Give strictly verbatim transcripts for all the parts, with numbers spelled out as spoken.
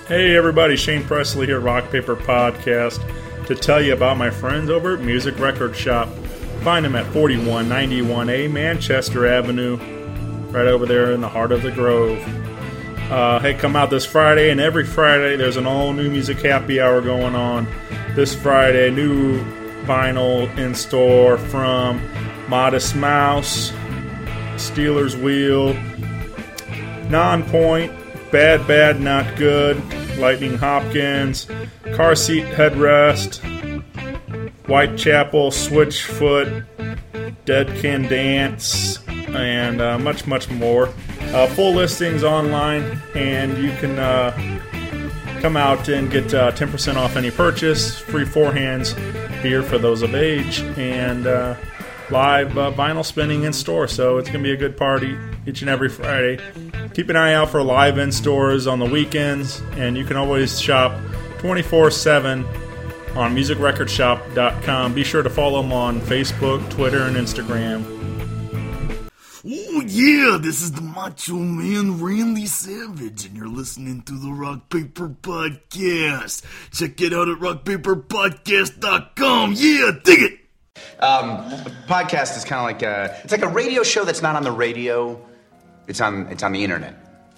Hey everybody, Shane Presley here, Rock Paper Podcast, to tell you about my friends over at Music Record Shop. Find them at forty-one ninety-one A Manchester Avenue, right over there in the heart of the Grove. Uh, hey, come out this Friday, and every Friday there's an all-new music happy hour going on. This Friday, new vinyl in store from Modest Mouse, Steelers Wheel, Non-Point, Bad Bad Not Good, Lightning Hopkins, Car Seat Headrest, Whitechapel, Switchfoot, Dead Can Dance, and uh, much, much more. Uh, full listings online, and you can uh, come out and get uh, ten percent off any purchase, free four hands beer for those of age, and uh, live uh, vinyl spinning in store. So it's going to be a good party each and every Friday. Keep an eye out for live in stores on the weekends, and you can always shop twenty-four seven on music record shop dot com. Be sure to follow them on Facebook, Twitter, and Instagram. Oh yeah, this is the Macho Man Randy Savage, and you're listening to the Rock Paper Podcast. Check it out at rock paper podcast dot com. Yeah, dig it! Um, podcast is kind of like a, it's like a radio show that's not on the radio. It's on, it's on the internet.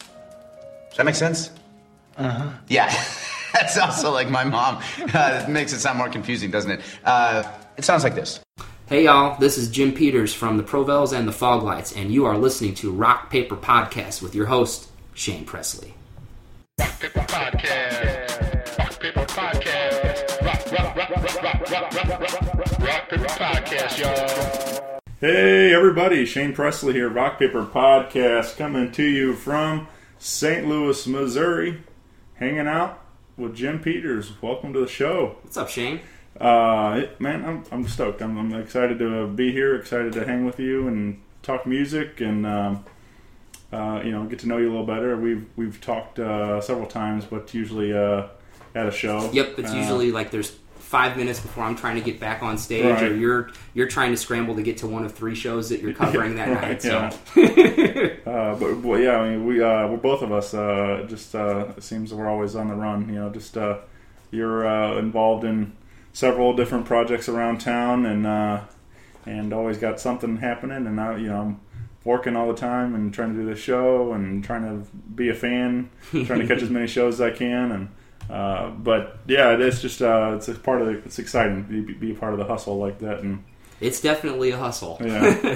Does that make sense? Uh-huh. Yeah. That's also like my mom. Uh, it makes it sound more confusing, doesn't it? Uh, it sounds like this. Hey y'all, this is Jim Peters from the Provels and the Foglights, and you are listening to Rock Paper Podcast with your host, Shane Presley. Rock Paper Podcast. Rock Paper Podcast. Rock, rock, rock, rock, rock, rock, rock, rock, rock Paper Podcast, y'all. Hey everybody, Shane Presley here, Rock Paper Podcast, coming to you from Saint Louis, Missouri, hanging out with Jim Peters. Welcome to the show. What's up, Shane? Uh, man, I'm I'm stoked. I'm, I'm excited to be here, excited to hang with you and talk music and um, uh, you know, get to know you a little better. We've we've talked uh, several times, but usually uh, at a show. Yep, it's uh, usually like there's five minutes before I'm trying to get back on stage, right. or you're you're trying to scramble to get to one of three shows that you're covering that right, night. Yeah. So. uh, but well, yeah, I mean, we uh, we're both of us. Uh, just uh, it seems that we're always on the run. You know, just uh, you're uh, involved in several different projects around town, and uh, and always got something happening. And I, you know, I'm working all the time and trying to do this show and trying to be a fan, trying to catch as many shows as I can. And uh, but yeah, it's just uh, it's a part of the, it's exciting to be, be a part of the hustle like that. And it's definitely a hustle. Yeah.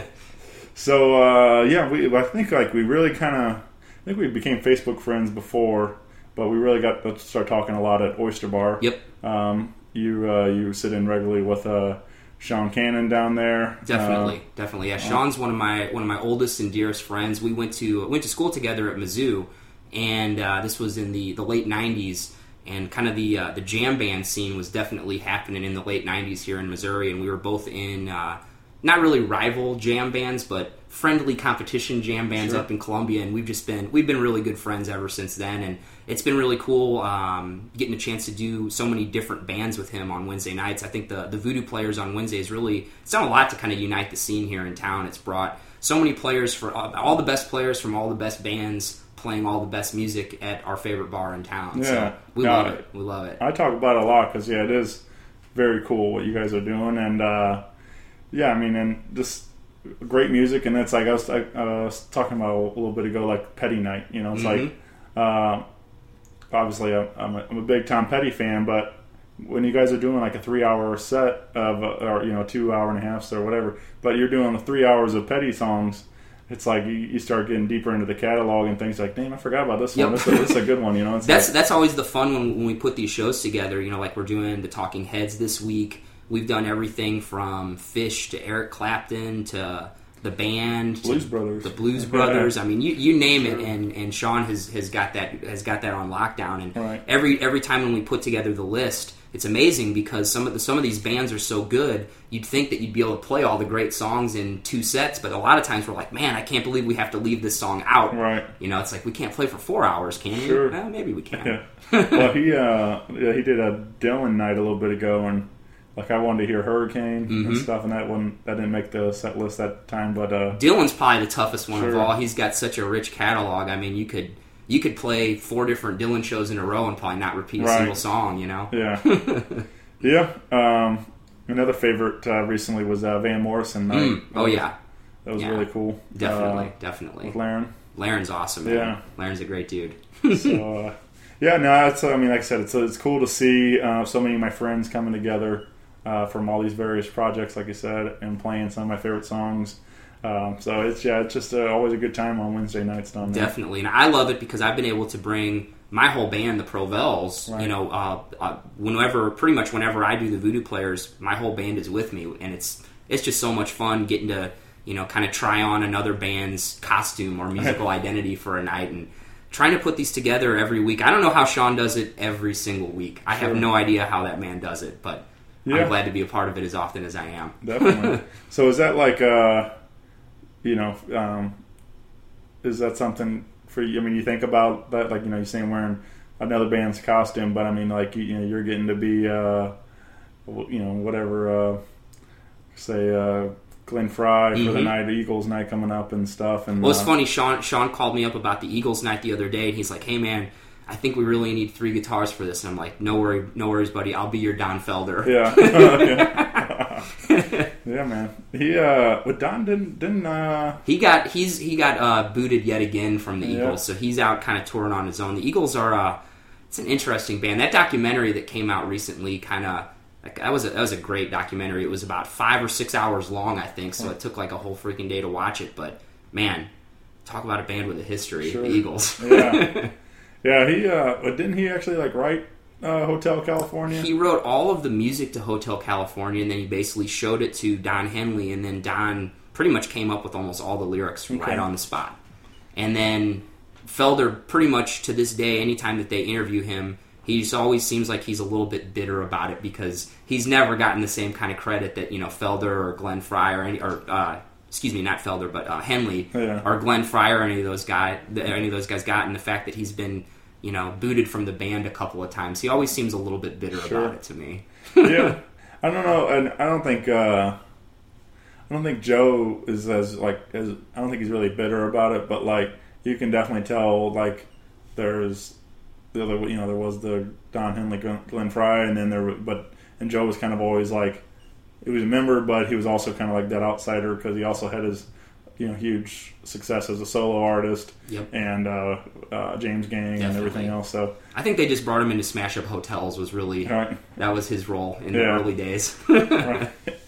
So uh, yeah, we I think like we really kind of I think we became Facebook friends before, but we really got to start talking a lot at Oyster Bar. Yep. Um, you uh, you sit in regularly with uh, Sean Cannon down there. Definitely, uh, definitely. Yeah, Sean's one of my one of my oldest and dearest friends. We went to went to school together at Mizzou, and uh, this was in the, the late nineties. And kind of the uh, the jam band scene was definitely happening in the late nineties here in Missouri, and we were both in uh, not really rival jam bands, but friendly competition jam bands sure. up in Columbia. And we've just been we've been really good friends ever since then, and it's been really cool um, getting a chance to do so many different bands with him on Wednesday nights. I think the the Voodoo Players on Wednesday is really it's done a lot to kind of unite the scene here in town. It's brought so many players for all, all the best players from all the best bands playing all the best music at our favorite bar in town. Yeah, so we no, love it. We love it. I talk about it a lot because yeah, it is very cool what you guys are doing, and uh, yeah, I mean, and just great music. And it's like I was, I, uh, was talking about a little bit ago, like Petty Night. You know, it's Mm-hmm. like uh, obviously I'm a, I'm a big Tom Petty fan, but when you guys are doing like a three-hour set of, uh, or you know, two hour and a half or whatever, but you're doing the three hours of Petty songs. It's like you, you start getting deeper into the catalog and things like, damn, I forgot about this Yep. one. This, this is a good one, you know. It's that's like, that's always the fun when, when we put these shows together. You know, like we're doing the Talking Heads this week. We've done everything from Fish to Eric Clapton to the band, to Blues Brothers, the Blues Brothers. I mean, you, you name Sure. it, and, and Sean has, has got that has got that on lockdown. And Right. every every time when we put together the list, it's amazing because some of the some of these bands are so good. You'd think that you'd be able to play all the great songs in two sets, but a lot of times we're like, man, I can't believe we have to leave this song out. Right. You know, it's like we can't play for four hours, can we? Sure. Well, maybe we can. Yeah. Well, he uh, yeah, he did a Dylan night a little bit ago, and like I wanted to hear Hurricane Mm-hmm. and stuff, and that one that didn't make the set list that time. But uh, Dylan's probably the toughest one of Sure. all. He's got such a rich catalog. I mean, you could you could play four different Dylan shows in a row and probably not repeat a Right. single song, you know? Yeah. yeah. Um, another favorite uh, recently was uh, Van Morrison Night. Mm. Oh, yeah. That was Yeah. really cool. Definitely, Uh, definitely. with Laren. Laren's awesome, man. Yeah. Laren's a great dude. So, uh, yeah, no, it's, I mean, like I said, it's, it's cool to see uh, so many of my friends coming together uh, from all these various projects, like you said, and playing some of my favorite songs. Um, so it's yeah, it's just uh, always a good time on Wednesday nights down there. Definitely, and I love it because I've been able to bring my whole band, the Provels. Right. You know, uh, uh, whenever, pretty much whenever I do the Voodoo Players, my whole band is with me, and it's it's just so much fun getting to, you know, kind of try on another band's costume or musical identity for a night and trying to put these together every week. I don't know how Sean does it every single week. I have Sure. no idea how that man does it, but Yeah. I'm glad to be a part of it as often as I am. Definitely. So is that like, uh, you know, um, is that something for you? I mean, you think about that, like, you know, you're saying wearing another band's costume, but I mean, like, you, you know, you're getting to be, uh, you know, whatever, uh, say, uh, Glenn Fry for the Mhm. night, the Eagles night coming up and stuff. And Well, it's uh, funny. Sean Sean called me up about the Eagles night the other day, and he's like, "Hey, man, I think we really need three guitars for this." And I'm like, "No worry, no worries, buddy. I'll be your Don Felder." Yeah. yeah. Yeah, man. He, uh, but Don didn't, didn't, uh, He got he's he got uh, booted yet again from the Yeah. Eagles, so he's out kind of touring on his own. The Eagles are uh, it's an interesting band. That documentary that came out recently, kind of like, that was a, that was a great documentary. It was about five or six hours long, I think, so it took like a whole freaking day to watch it. But man, talk about a band with a history, Sure. the Eagles. yeah. Yeah, he, uh, but didn't he actually, like, write uh, Hotel California? He wrote all of the music to Hotel California, and then he basically showed it to Don Henley, and then Don pretty much came up with almost all the lyrics Okay. right on the spot. And then Felder, pretty much to this day, anytime that they interview him, he just always seems like he's a little bit bitter about it because he's never gotten the same kind of credit that, you know, Felder or Glenn Fry or any, or uh, excuse me, not Felder, but uh, Henley Yeah. or Glenn Fry or any of those guys, any of those guys got, and the fact that he's been, you know, booted from the band a couple of times. He always seems a little bit bitter Sure. about it to me. Yeah. I don't know, and I don't think, uh, I don't think Joe is as, like, as, I don't think he's really bitter about it, but, like, you can definitely tell, like, there's, the other, you know, there was the Don Henley, Glenn, Glenn Fry, and then there, were- but, and Joe was kind of always, like, he was a member, but he was also kind of like that outsider because he also had his, you know, huge success as a solo artist. Yep. And uh, uh, James Gang and Definitely. everything else. So, I think they just brought him in to smash up hotels. Was really right. that was his role in the Yeah. early days. Right.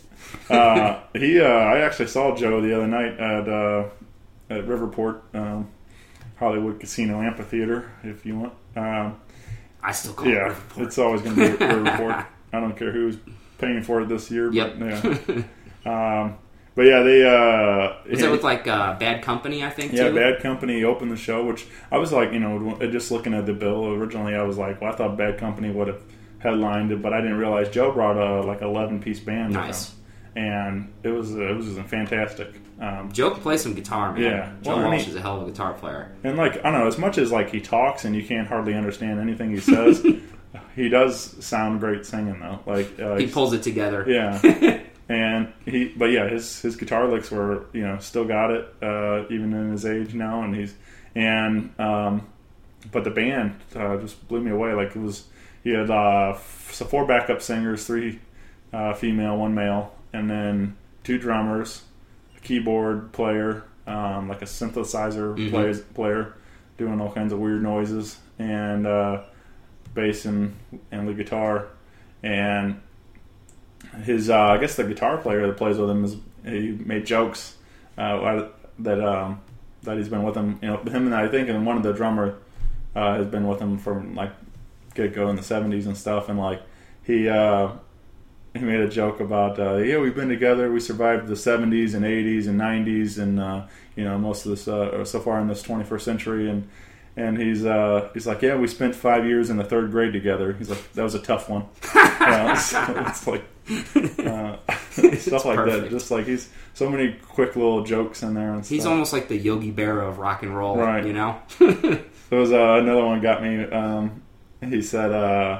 uh, he, uh, I actually saw Joe the other night at uh, at Riverport, um, Hollywood Casino Amphitheater, if you want. Um, I still call yeah, it Riverport. it's always going to be Riverport. I don't care who's paying for it this year. But, Yep. yeah. um, but yeah, they. Uh, Was that with like uh, Bad Company? I think. Yeah, too? Bad Company opened the show, which I was like, you know, just looking at the bill originally, I was like, well, I thought Bad Company would have headlined it, but I didn't realize Joe brought a like eleven piece band Nice. with him, and it was uh, it was fantastic. Um, Joe can play some guitar, man. Yeah. Joe Well, I Walsh mean- is a hell of a guitar player. and like I don't know, as much as like he talks and you can't hardly understand anything he says, he does sound great singing though. Like uh, He he's- pulls it together. yeah. And he, but yeah, his his guitar licks were, you know, still got it, uh, even in his age now, and he's and um, but the band uh, just blew me away. Like it was, he had uh, f- so four backup singers, three uh, female, one male, and then two drummers, a keyboard player, um, like a synthesizer Mhm. plays, player, doing all kinds of weird noises, and uh, bass and and the guitar, and his uh, I guess the guitar player that plays with him is he made jokes uh, that um, that he's been with him. You know, him and I think, and one of the drummer uh, has been with him from like get go in the seventies and stuff. And like he uh, he made a joke about uh, yeah, we've been together, we survived the seventies and eighties and nineties, and uh, you know most of this uh, so far in this twenty-first century. And And he's uh, he's like, yeah, we spent five years in the third grade together. He's like, that was a tough one. uh, so it's like uh, stuff like perfect. that. Just like he's so many quick little jokes in there. And He's stuff. almost like the Yogi Berra of rock and roll, Right. you know? There was uh, another one got me. Um, he said uh,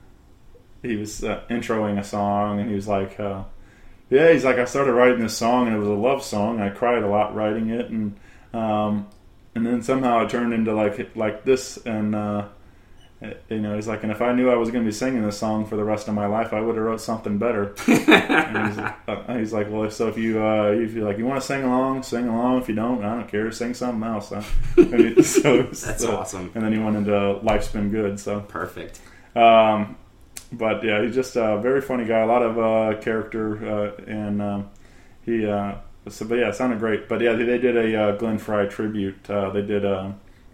he was uh, introing a song, and he was like, uh, yeah, he's like, I started writing this song, and it was a love song. And I cried a lot writing it, and um, and then somehow it turned into like like this, and uh, you know, he's like, and if I knew I was going to be singing this song for the rest of my life, I would have wrote something better. And he's, uh, he's like, well, so if you uh, if you like you want to sing along, sing along. If you don't, I don't care. Sing something else. Huh? I mean, so, That's so, awesome. And then he went into Life's Been Good. So Perfect. Um, but yeah, he's just a very funny guy. A lot of uh, character, uh, and um, he. Uh, so, but yeah, it sounded great. But yeah, they, they did a uh, Glenn Frey tribute. Uh, they did. Uh,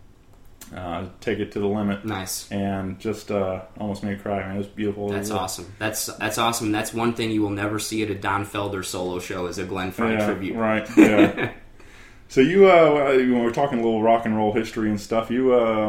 Uh, Take It to the Limit. Nice. And just uh, almost made me cry. Man, it was beautiful. That's awesome. That's that's awesome. That's one thing you will never see at a Don Felder solo show is a Glenn Frey yeah, tribute. Right. Yeah. So you, uh, when we were talking a little rock and roll history and stuff, you, uh,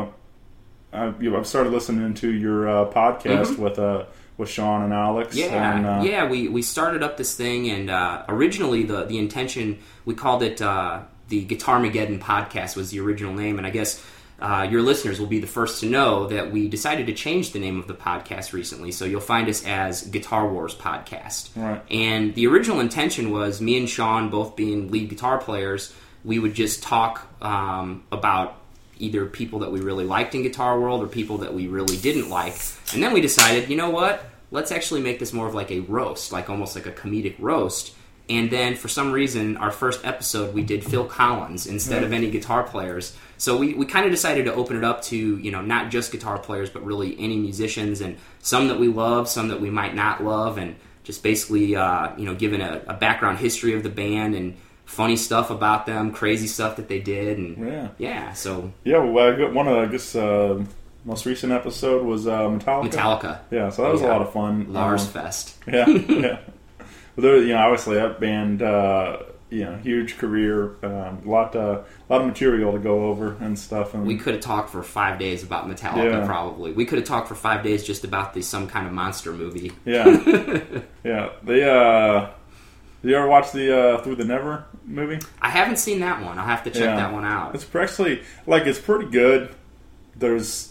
I, you I've started listening to your uh, podcast mm-hmm. with uh, with Sean and Alex. Yeah, and, uh, yeah. We, we started up this thing, and uh, originally the the intention, we called it uh, the Guitarmageddon Podcast was the original name, and I guess. Uh, your listeners will be the first to know that we decided to change the name of the podcast recently. So you'll find us as Guitar Wars Podcast. Right. And the original intention was me and Sean, both being lead guitar players, we would just talk um, about either people that we really liked in Guitar World or people that we really didn't like. And then we decided, you know what? Let's actually make this more of like a roast, like almost like a comedic roast. And then for some reason, our first episode, we did Phil Collins instead of any guitar players. So we, we kind of decided to open it up to, you know, not just guitar players, but really any musicians, and some that we love, some that we might not love, and just basically, uh, you know, giving a, a background history of the band and funny stuff about them, crazy stuff that they did. And yeah. Yeah, so. Yeah, well, I got one of, I guess, uh, most recent episode was uh, Metallica. Metallica. Yeah, so that was yeah. a lot of fun. Lars um, Fest. Yeah, yeah. But there, you know, obviously that band, uh, you know, huge career, um, a lot, uh, lot of material to go over and stuff. And we could have talked for five days about Metallica. Yeah. Probably we could have talked for five days just about the some kind of monster movie. Yeah, yeah. They, uh, did you ever watch the uh, Through the Never movie? I haven't seen that one. I'll have to check Yeah. that one out. It's actually like it's pretty good. There's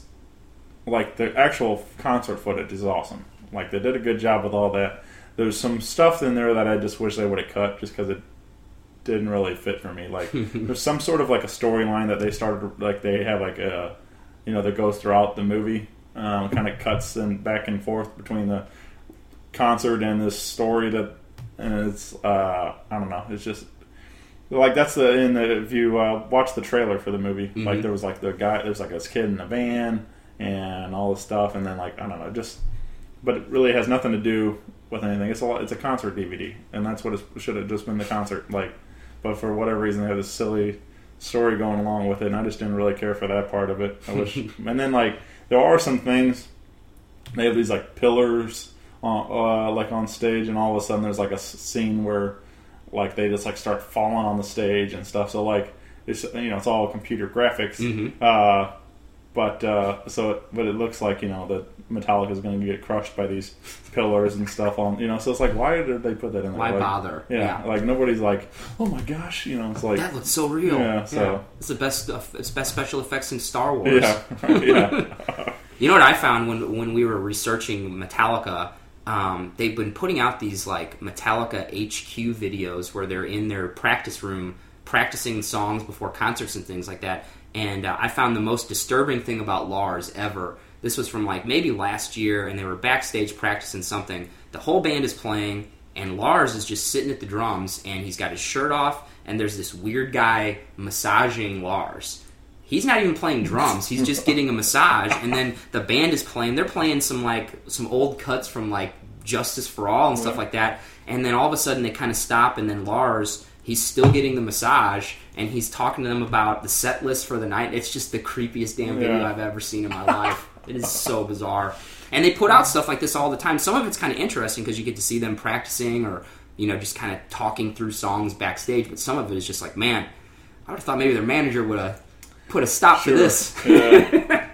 like the actual concert footage is awesome. Like they did a good job with all that. There's some stuff in there that I just wish they would have cut just because it didn't really fit for me. Like there's some sort of like a storyline that they started, like they have like a, you know, that goes throughout the movie. Um, kind of cuts and back and forth between the concert and this story that, and it's uh, I don't know. It's just like that's the in the if you uh, watch the trailer for the movie, mm-hmm. like there was like the guy, there's like this kid in the van and all this stuff, and then like I don't know, just but it really has nothing to do with anything. It's a it's a concert D V D, and that's what it should have just been, the concert. Like, but for whatever reason, they have this silly story going along with it, and I just didn't really care for that part of it. I wish, and then like there are some things. They have these like pillars on uh, like on stage, and all of a sudden there's like a scene where like they just like start falling on the stage and stuff. So like it's you know it's all computer graphics. Mm-hmm. Uh, But uh, so, it, but it looks like you know that Metallica is going to get crushed by these pillars and stuff on you know. So it's like, why did they put that in there? Why like, bother? Yeah, Yeah. like nobody's like, oh my gosh, you know. It's like That looks so real. Yeah, so it's the best. Uh, it's best special effects in Star Wars. yeah, yeah, You know what I found when when we were researching Metallica? Um, they've been putting out these like Metallica H Q videos where they're in their practice room practicing songs before concerts and things like that. And uh, I found the most disturbing thing about Lars ever. This was from like maybe last year, and they were backstage practicing something. The whole band is playing, and Lars is just sitting at the drums, and he's got his shirt off, and there's this weird guy massaging Lars. He's not even playing drums. He's just getting a massage, and then the band is playing. They're playing some like some old cuts from like Justice for All and stuff like that. And then all of a sudden they kind of stop, and then Lars, he's still getting the massage, and he's talking to them about the set list for the night. It's just the creepiest damn video Yeah. I've ever seen in my life. It is so bizarre. And they put out stuff like this all the time. Some of it's kind of interesting because you get to see them practicing or, you know, just kind of talking through songs backstage. But some of it is just like, man, I would have thought maybe their manager would have put a stop Sure. to this. Yeah.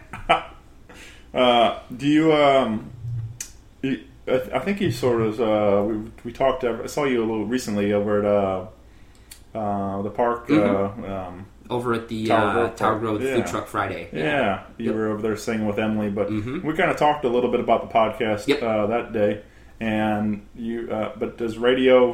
uh, do you? Um, you I, I think you sort of. Uh, we we talked. I saw you a little recently over at uh, uh, the park. Mm-hmm. Uh, um, Over at the Tower uh, Grove Tower Park. Grove Yeah. Food Truck Friday. Yeah, you Yep. were over there singing with Emily, but Mhm. we kind of talked a little bit about the podcast Yep. uh, that day. And you, uh, but does radio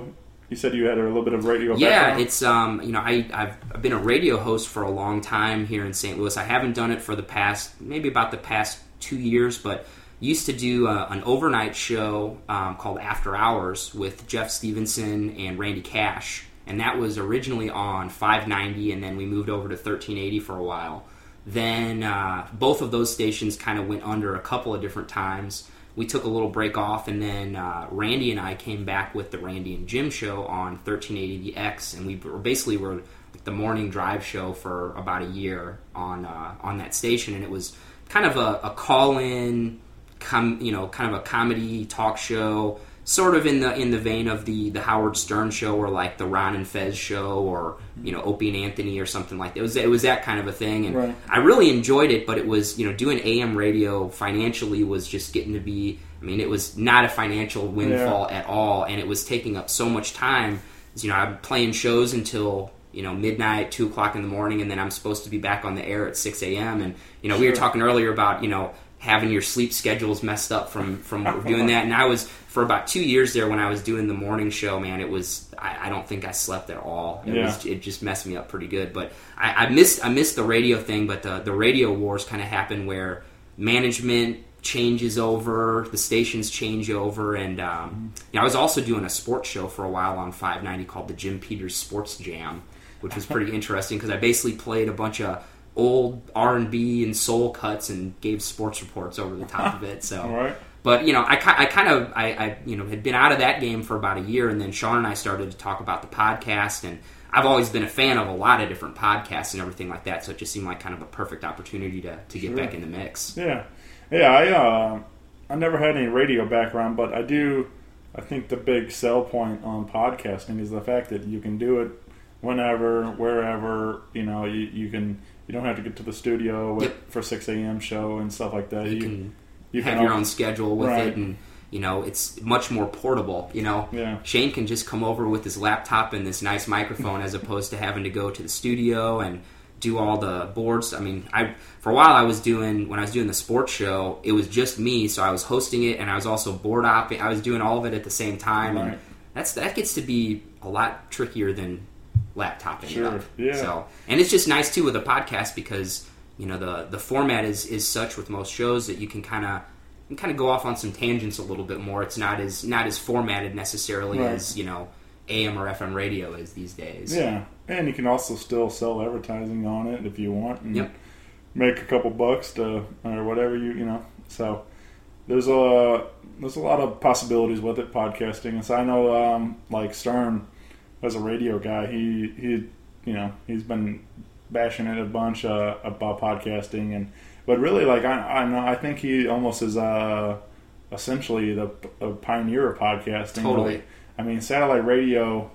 you said you had a little bit of radio Yeah, background? it's, um, you know, I, I've, I've been a radio host for a long time here in Saint Louis. I haven't done it for the past, maybe about the past two years, but used to do a, an overnight show um, called After Hours with Jeff Stevenson and Randy Cash. And that was originally on five ninety, and then we moved over to thirteen eighty for a while. Then uh, both of those stations kind of went under a couple of different times. We took a little break off, and then uh, Randy and I came back with the Randy and Jim show on thirteen eighty The X, and we were basically were like the morning drive show for about a year on uh, on that station, and it was kind of a, a call-in, com, you know, kind of a comedy talk show, sort of in the in the vein of the, the Howard Stern show, or like the Ron and Fez show, or you know Opie and Anthony or something like that. It was it was that kind of a thing, and right. I really enjoyed it. But it was, you know doing A M radio financially was just getting to be. I mean, it was not a financial windfall yeah. at all, and it was taking up so much time. You know, I'm playing shows until you know midnight, two o'clock in the morning, and then I'm supposed to be back on the air at six a.m. And you know, sure. we were talking earlier about you know. having your sleep schedules messed up from, from doing that. And I was, for about two years there when I was doing the morning show, man, it was, I, I don't think I slept at all. It yeah. was, it just messed me up pretty good. But I, I missed, I missed the radio thing, but the, the radio wars kind of happen where management changes over, the stations change over, and um, you know, I was also doing a sports show for a while on five ninety called the Jim Peters Sports Jam, which was pretty interesting because I basically played a bunch of old R and B and soul cuts and gave sports reports over the top of it. So, right. But you know, I, I kind of I, I you know had been out of that game for about a year, and then Sean and I started to talk about the podcast, and I've always been a fan of a lot of different podcasts and everything like that. So it just seemed like kind of a perfect opportunity to, to get sure. back in the mix. Yeah, yeah. I uh, I never had any radio background, but I do. I think the big sell point on podcasting is the fact that you can do it whenever, wherever. You know, you, you can. You don't have to get to the studio with, yep. for six a.m. show and stuff like that. You, you can you have can your all, own schedule with right. it, and you know it's much more portable. You know, yeah. Shane can just come over with his laptop and this nice microphone, as opposed to having to go to the studio and do all the boards. I mean, I for a while I was doing when I was doing the sports show, it was just me, so I was hosting it and I was also board opping. I was doing all of it at the same time, right. and that's that gets to be a lot trickier than laptopping sure. it up. Yeah. So, and it's just nice too with a podcast because you know the the format is, is such with most shows that you can kind of kind of go off on some tangents a little bit more. It's not as not as formatted necessarily right. as you know A M or F M radio is these days. Yeah, and you can also still sell advertising on it if you want, and yep. make a couple bucks to or whatever you you know. So there's a there's a lot of possibilities with it, podcasting. And so I know um, like Stern, as a radio guy, he he you know he's been bashing it a bunch uh, about podcasting, and but really like I I know I think he almost is uh essentially the a pioneer of podcasting. Totally. Like, I mean, satellite radio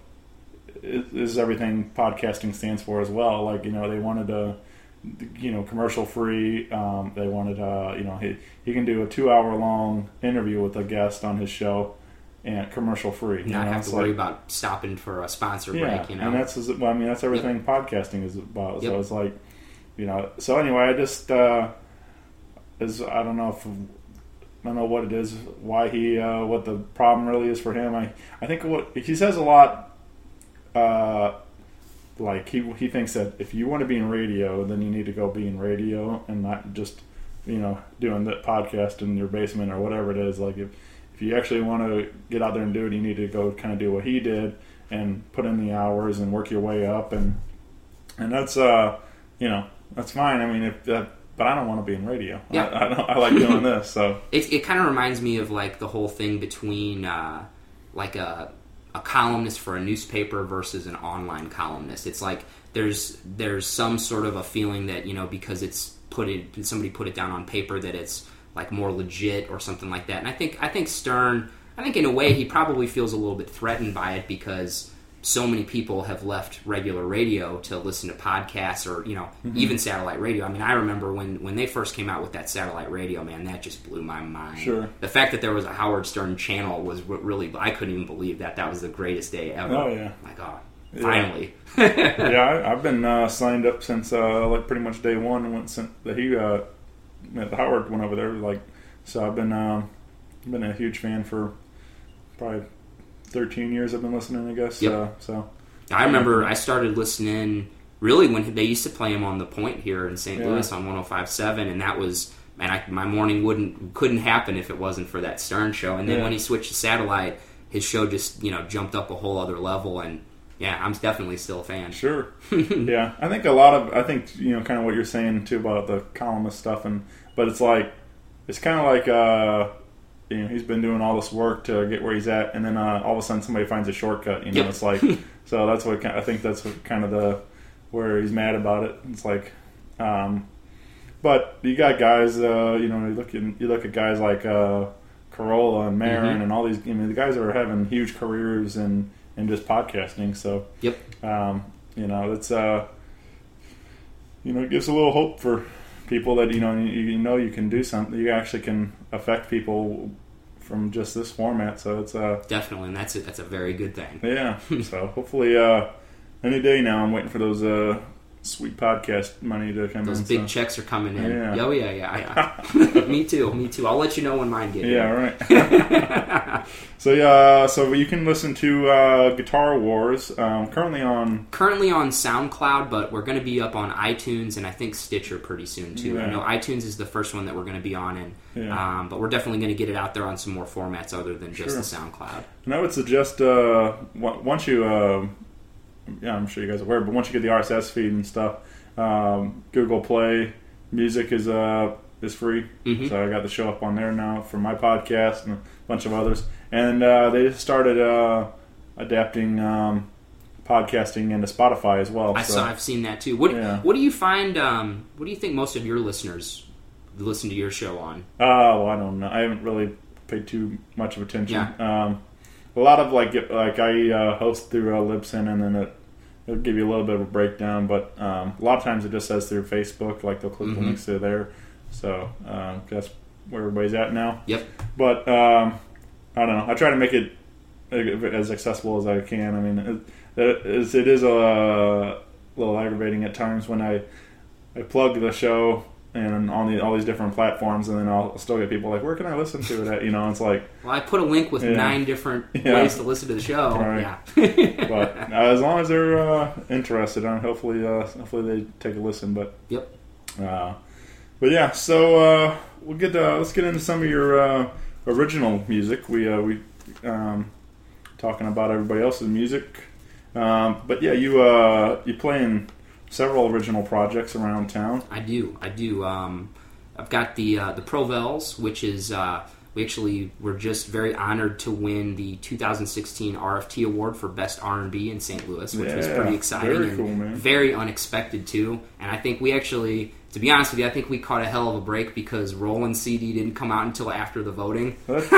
is, is everything podcasting stands for as well. Like you know they wanted to you know commercial free. Um, they wanted uh you know he he can do a two hour long interview with a guest on his show. And commercial free, Not you know, have to it's worry like, about stopping for a sponsor yeah, break. You know, and that's well, I mean that's everything yep. podcasting is about. So yep. it's like, you know. So anyway, I just uh, is I don't know if I don't know what it is, why he uh, what the problem really is for him. I I think what he says a lot. Uh, like he he thinks that if you want to be in radio, then you need to go be in radio and not just you know doing the podcast in your basement or whatever it is. Like if. If you actually want to get out there and do it, you need to go kind of do what he did and put in the hours and work your way up, and and that's uh you know that's fine. I mean, if that, but I don't want to be in radio. Yeah. I, I, don't, I like doing this. So it it kind of reminds me of like the whole thing between uh, like a a columnist for a newspaper versus an online columnist. It's like there's there's some sort of a feeling that you know because it's put it somebody put it down on paper that it's like more legit or something like that. And I think I think Stern, I think in a way he probably feels a little bit threatened by it because so many people have left regular radio to listen to podcasts or, you know, mm-hmm. even satellite radio. I mean, I remember when, when they first came out with that satellite radio, man, that just blew my mind. Sure. The fact that there was a Howard Stern channel was what really, I couldn't even believe that. That was the greatest day ever. Oh, yeah. My God. Yeah. Finally. yeah, I, I've been uh, signed up since uh, like pretty much day one when since that he uh, the Howard went over there. Like, so I've been um, been a huge fan for probably thirteen years I've been listening, I guess. Yep. Uh, so I remember I started listening really when they used to play him on The Point here in Saint Yeah. Louis on one oh five point seven, and that was, man, I, my morning wouldn't couldn't happen if it wasn't for that Stern show. And then Yeah. when he switched to satellite, his show just, you know, jumped up a whole other level, and yeah, I'm definitely still a fan. Sure. Yeah, I think a lot of I think you know kind of what you're saying too about the columnist stuff, and but it's like it's kind of like uh, you know he's been doing all this work to get where he's at, and then uh, all of a sudden somebody finds a shortcut. You know, Yep. it's like so that's what I think that's what kind of the where he's mad about it. It's like, um, but you got guys. Uh, you know, you look at you look at guys like uh, Carolla and Marin Mhm. and all these. I mean, the guys are having huge careers and. And just podcasting, so Yep. um, you know it's uh, you know it gives a little hope for people that you know you, you know you can do something. You actually can affect people from just this format. So it's uh, Definitely, and that's a, that's a very good thing. yeah. So hopefully, uh, any day now, I'm waiting for those uh, sweet podcast money to come Those in. big so. checks are coming in. Yeah. Oh yeah, yeah, yeah. Me too. Me too. I'll let you know when mine get Yeah, here. right. so yeah, so you can listen to uh, Guitar Wars um, currently on. Currently on SoundCloud, but we're going to be up on iTunes and I think Stitcher pretty soon too. Yeah. I know iTunes is the first one that we're going to be on, and Yeah. um, but we're definitely going to get it out there on some more formats other than just Sure. the SoundCloud. And I would suggest uh, on- once you, uh, yeah, I'm sure you guys are aware, but once you get the R S S feed and stuff, um, Google Play Music is uh, is free. Mhm. So I got the show up on there now for my podcast and a bunch of others. And uh, they just started uh, adapting um, podcasting into Spotify as well. I so. saw. I've seen that too. What Yeah. What do you find? Um, what do you think most of your listeners listen to your show on? Oh, well, I don't know. I haven't really paid too much of attention. Yeah. Um, a lot of like like I uh, host through uh, Libsyn, and then it it'll give you a little bit of a breakdown. But um, a lot of times it just says through Facebook, like they'll click Mhm. the links to there. So um, that's where everybody's at now. Yep. But um, I don't know. I try to make it as accessible as I can. I mean, it, it is it is a little aggravating at times when I I plug the show and on the, all these different platforms, and then I'll still get people like, where can I listen to it at? You know, it's like, Well, I put a link with Yeah. nine different Yeah. ways to listen to the show. Right. Yeah. but uh, as long as they're uh, interested, uh, hopefully, uh, hopefully they take a listen. But Yep. uh, but yeah, so uh, we'll get uh, let's get into some of your uh, original music. We uh, we um, talking about everybody else's music, um, but yeah, you uh, you playing several original projects around town. I do. I do. Um, I've got the uh, the Provels, which is uh, we actually were just very honored to win the two thousand sixteen R F T award for Best R and B in Saint Louis, which was Yeah, pretty exciting very and cool, man. very unexpected too. And I think we actually, to be honest with you, I think we caught a hell of a break because Roland's C D didn't come out until after the voting.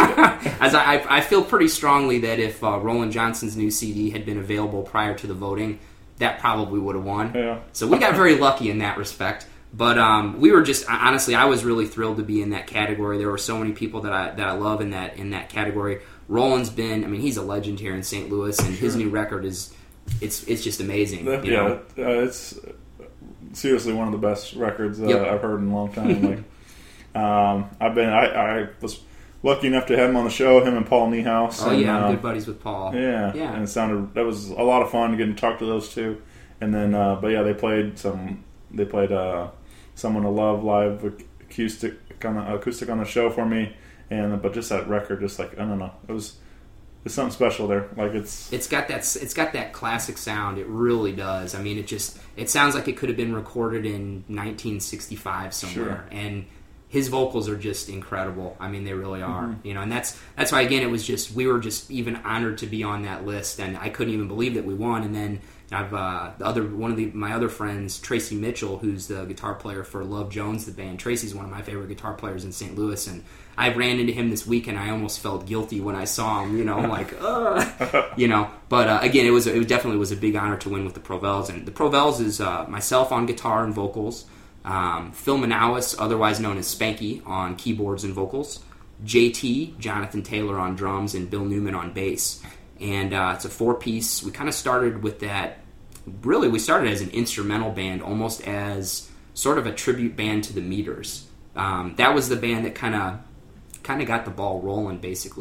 As I, I, I feel pretty strongly that if uh, Roland Johnson's new C D had been available prior to the voting, that probably would have won. Yeah. So we got very lucky in that respect. But um, we were just honestly, I was really thrilled to be in that category. There were so many people that I that I love in that in that category. Roland's been, I mean, he's a legend here in Saint Louis, and his new record is it's it's just amazing. You yeah, know? uh, it's seriously one of the best records uh, Yep. I've heard in a long time. Like, um, I've been, I, I was lucky enough to have him on the show, him and Paul Niehaus. Oh and, yeah, I'm uh, good buddies with Paul. Yeah, Yeah. and it sounded that was a lot of fun to get to talk to those two. And then, uh, but yeah, they played some. They played uh, "Someone to Love" live acoustic on the, acoustic on the show for me. And but just that record, just like I don't know, it was it's something special there. Like it's It's got that it's got that classic sound. It really does. I mean, it just it sounds like it could have been recorded in nineteen sixty-five somewhere. Sure. And his vocals are just incredible. I mean, they really are. Mm-hmm. You know, and that's that's why again it was just we were just even honored to be on that list, and I couldn't even believe that we won. And then I've uh, the other one of the, my other friends, Tracy Mitchell, who's the guitar player for Love Jones, the band. Tracy's one of my favorite guitar players in Saint Louis, and I ran into him this week, and I almost felt guilty when I saw him. You know, I'm like, ugh. You know. But uh, again, it was it definitely was a big honor to win with the Provels, and the Provels is uh, myself on guitar and vocals, um, Phil Manowis, otherwise known as Spanky, on keyboards and vocals, J T, Jonathan Taylor on drums, and Bill Newman on bass. And uh, it's a four-piece. We kind of started with that. Really, we started as an instrumental band, almost as sort of a tribute band to the Meters. Um, that was the band that kind of kind of got the ball rolling, basically.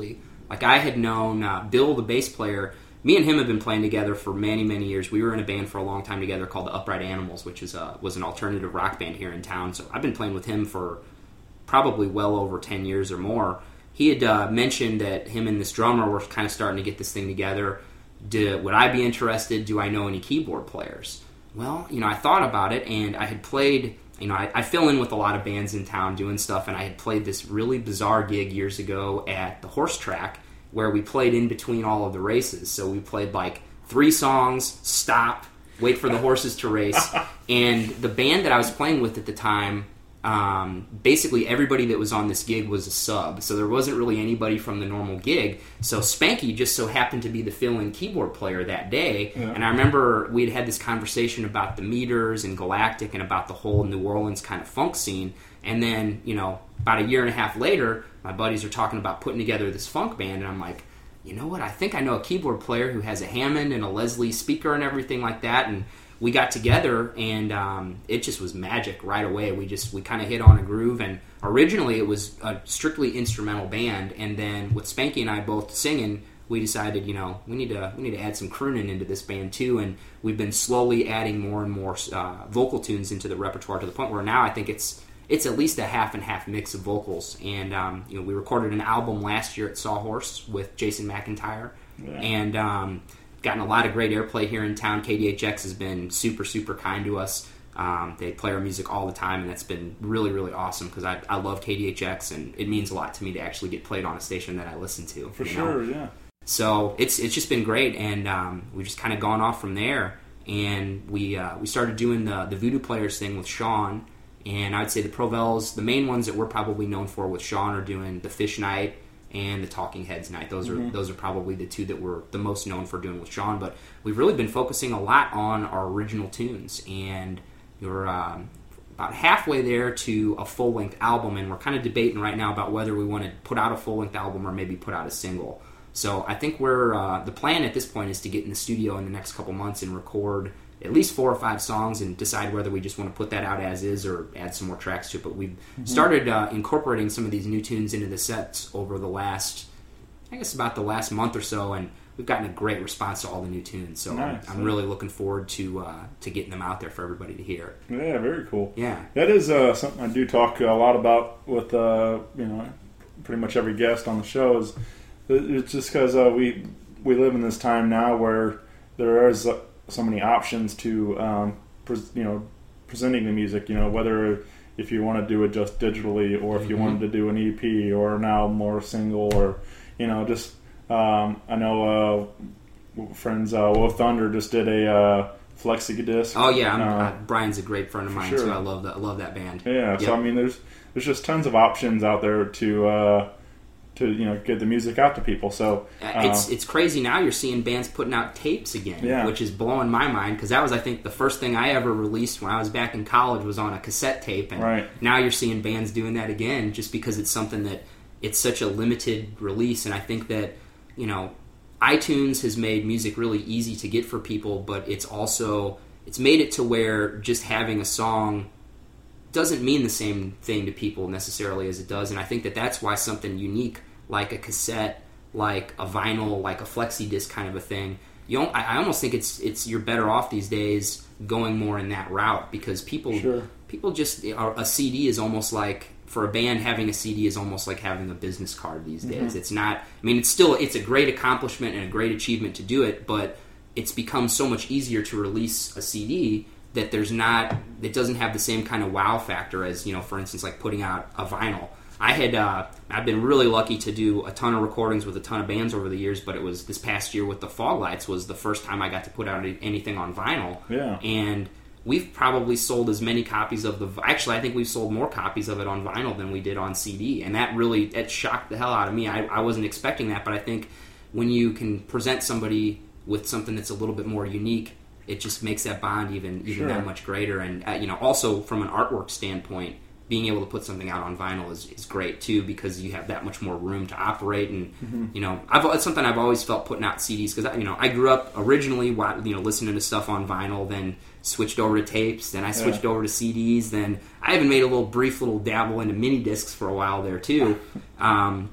Like I had known uh, Bill, the bass player. Me and him have been playing together for many, many years. We were in a band for a long time together called the Upright Animals, which is a, was an alternative rock band here in town. So I've been playing with him for probably well over ten years or more. He had uh, mentioned that him and this drummer were kind of starting to get this thing together. Did, would I be interested? Do I know any keyboard players? Well, you know, I thought about it, and I had played, you know, I, I fill in with a lot of bands in town doing stuff, and I had played this really bizarre gig years ago at the Horse Track, where we played in between all of the races. So we played like three songs, stop, wait for the horses to race. And the band that I was playing with at the time, um, basically everybody that was on this gig was a sub. So there wasn't really anybody from the normal gig. So Spanky just so happened to be the fill-in keyboard player that day. Yeah. And I remember we'd had this conversation about the Meters and Galactic and about the whole New Orleans kind of funk scene. And then, you know, about a year and a half later, my buddies are talking about putting together this funk band, and I'm like, you know what, I think I know a keyboard player who has a Hammond and a Leslie speaker and everything like that, and we got together, and um, it just was magic right away. We just, we kind of hit on a groove, and originally it was a strictly instrumental band, and then with Spanky and I both singing, we decided, you know, we need to we need to add some crooning into this band too, and we've been slowly adding more and more uh, vocal tunes into the repertoire to the point where now I think it's It's at least a half and half mix of vocals, and um, you know, we recorded an album last year at Sawhorse with Jason McIntyre, yeah. and um, gotten a lot of great airplay here in town. K D H X has been super, super kind to us. Um, they play our music all the time, and that's been really, really awesome because I, I love K D H X, and it means a lot to me to actually get played on a station that I listen to. For you sure, know? yeah. So it's it's just been great, and um, we've just kind of gone off from there, and we uh, we started doing the the Voodoo Players thing with Sean. And I'd say the Provels, the main ones that we're probably known for with Sean are doing the Fish Night and the Talking Heads Night. Those are mm-hmm. those are probably the two that we're the most known for doing with Sean. But we've really been focusing a lot on our original tunes, and we're um, about halfway there to a full-length album, and we're kind of debating right now about whether we want to put out a full-length album or maybe put out a single. So I think we're uh, the plan at this point is to get in the studio in the next couple months and record at least four or five songs and decide whether we just want to put that out as is or add some more tracks to it. But we've mm-hmm. started uh, incorporating some of these new tunes into the sets over the last, I guess about the last month or so, and we've gotten a great response to all the new tunes. So nice. I'm, I'm really looking forward to uh, to getting them out there for everybody to hear. Yeah, very cool. Yeah. That is uh, something I do talk a lot about with, uh, you know, pretty much every guest on the show is it's just because uh, we, we live in this time now where there is... Uh, so many options to um, pre- you know presenting the music, you know, whether if you want to do it just digitally or if mm-hmm. you wanted to do an E P or now more single or you know just um, I know uh, friends uh, Wolf Thunder just did a uh, flexi disc. Oh yeah, I'm, uh, Brian's a great friend of mine sure. too. I love that. I love that band. Yeah, yep. So I mean, there's there's just tons of options out there to. Uh, to you know get the music out to people. So uh, it's it's crazy now. You're seeing bands putting out tapes again, yeah. which is blowing my mind because that was I think the first thing I ever released when I was back in college was on a cassette tape, and right. now you're seeing bands doing that again just because it's something that it's such a limited release. And I think that you know iTunes has made music really easy to get for people, but it's also it's made it to where just having a song doesn't mean the same thing to people necessarily as it does, and I think that that's why something unique like a cassette, like a vinyl, like a flexi disc kind of a thing, you don't, I, I almost think it's it's you're better off these days going more in that route because people sure. people just a C D is almost like for a band having a C D is almost like having a business card these days. Mm-hmm. It's not. I mean, it's still it's a great accomplishment and a great achievement to do it, but it's become so much easier to release a C D that there's not, it doesn't have the same kind of wow factor as, you know, for instance, like putting out a vinyl. I had, uh, I've been really lucky to do a ton of recordings with a ton of bands over the years, but it was this past year with the Fog Lights was the first time I got to put out anything on vinyl. Yeah. And we've probably sold as many copies of the, actually I think we've sold more copies of it on vinyl than we did on C D, and that really, it shocked the hell out of me. I, I wasn't expecting that, but I think when you can present somebody with something that's a little bit more unique, it just makes that bond even even sure. that much greater. And uh, you know, also from an artwork standpoint, being able to put something out on vinyl is, is great too, because you have that much more room to operate. And mm-hmm. you know, I've, it's something I've always felt putting out C Ds, because you know I grew up originally you know listening to stuff on vinyl, then switched over to tapes, then I switched yeah. over to C Ds, then I even made a little brief little dabble into mini discs for a while there too. Um,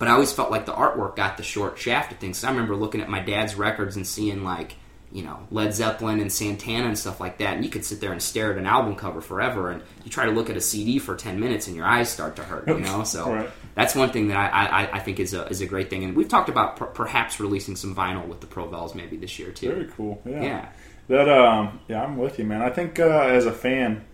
But I always felt like the artwork got the short shaft of things. So I remember looking at my dad's records and seeing like, you know, Led Zeppelin and Santana and stuff like that, and you could sit there and stare at an album cover forever, and you try to look at a C D for ten minutes and your eyes start to hurt, you know? So right. that's one thing that I, I, I think is a, is a great thing. And we've talked about per- perhaps releasing some vinyl with the Provels maybe this year, too. Very cool, yeah. Yeah. That, um, yeah, I'm with you, man. I think uh, as a fan,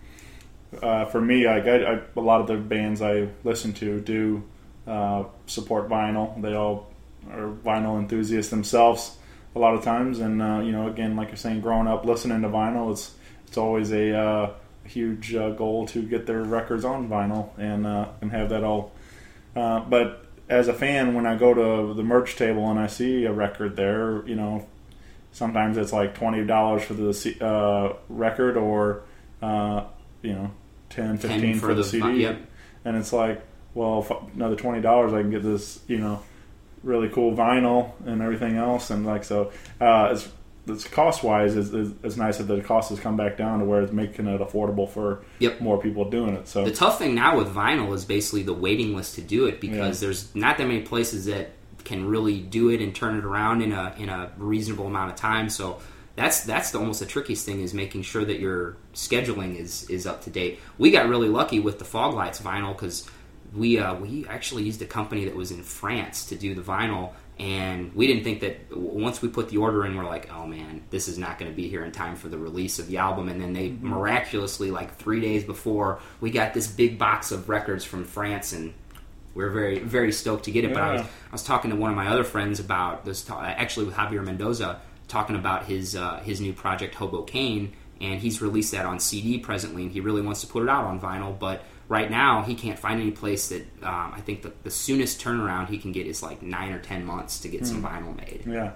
uh, for me, like, I, I, a lot of the bands I listen to do uh, support vinyl. They all are vinyl enthusiasts themselves a lot of times, and uh, you know, again, like you're saying, growing up listening to vinyl, it's it's always a uh, huge uh, goal to get their records on vinyl and uh, and have that all. Uh, but as a fan, when I go to the merch table and I see a record there, you know, sometimes it's like twenty dollars for the uh, record, or uh, you know, ten, fifteen for, for the, the C D, yep. And it's like, well, for another twenty dollars, I can get this, you know, really cool vinyl and everything else, and like so, uh, it's, it's cost wise, it's, it's nice that the cost has come back down to where it's making it affordable for yep. more people doing it. So the tough thing now with vinyl is basically the waiting list to do it, because yeah. there's not that many places that can really do it and turn it around in a in a reasonable amount of time. So that's that's the, almost the trickiest thing, is making sure that your scheduling is is up to date. We got really lucky with the Fog Lights vinyl, because we uh, we actually used a company that was in France to do the vinyl, and we didn't think that once we put the order in, we're like, oh man, this is not going to be here in time for the release of the album. And then they miraculously, like three days before, we got this big box of records from France, and we were very very stoked to get it. Yeah. But I was, I was talking to one of my other friends about this, actually with Javier Mendoza, talking about his uh, his new project Hoboken, and he's released that on C D presently, and he really wants to put it out on vinyl, but right now, he can't find any place that, um, I think the, the soonest turnaround he can get is like nine or ten months to get mm. some vinyl made. Yeah.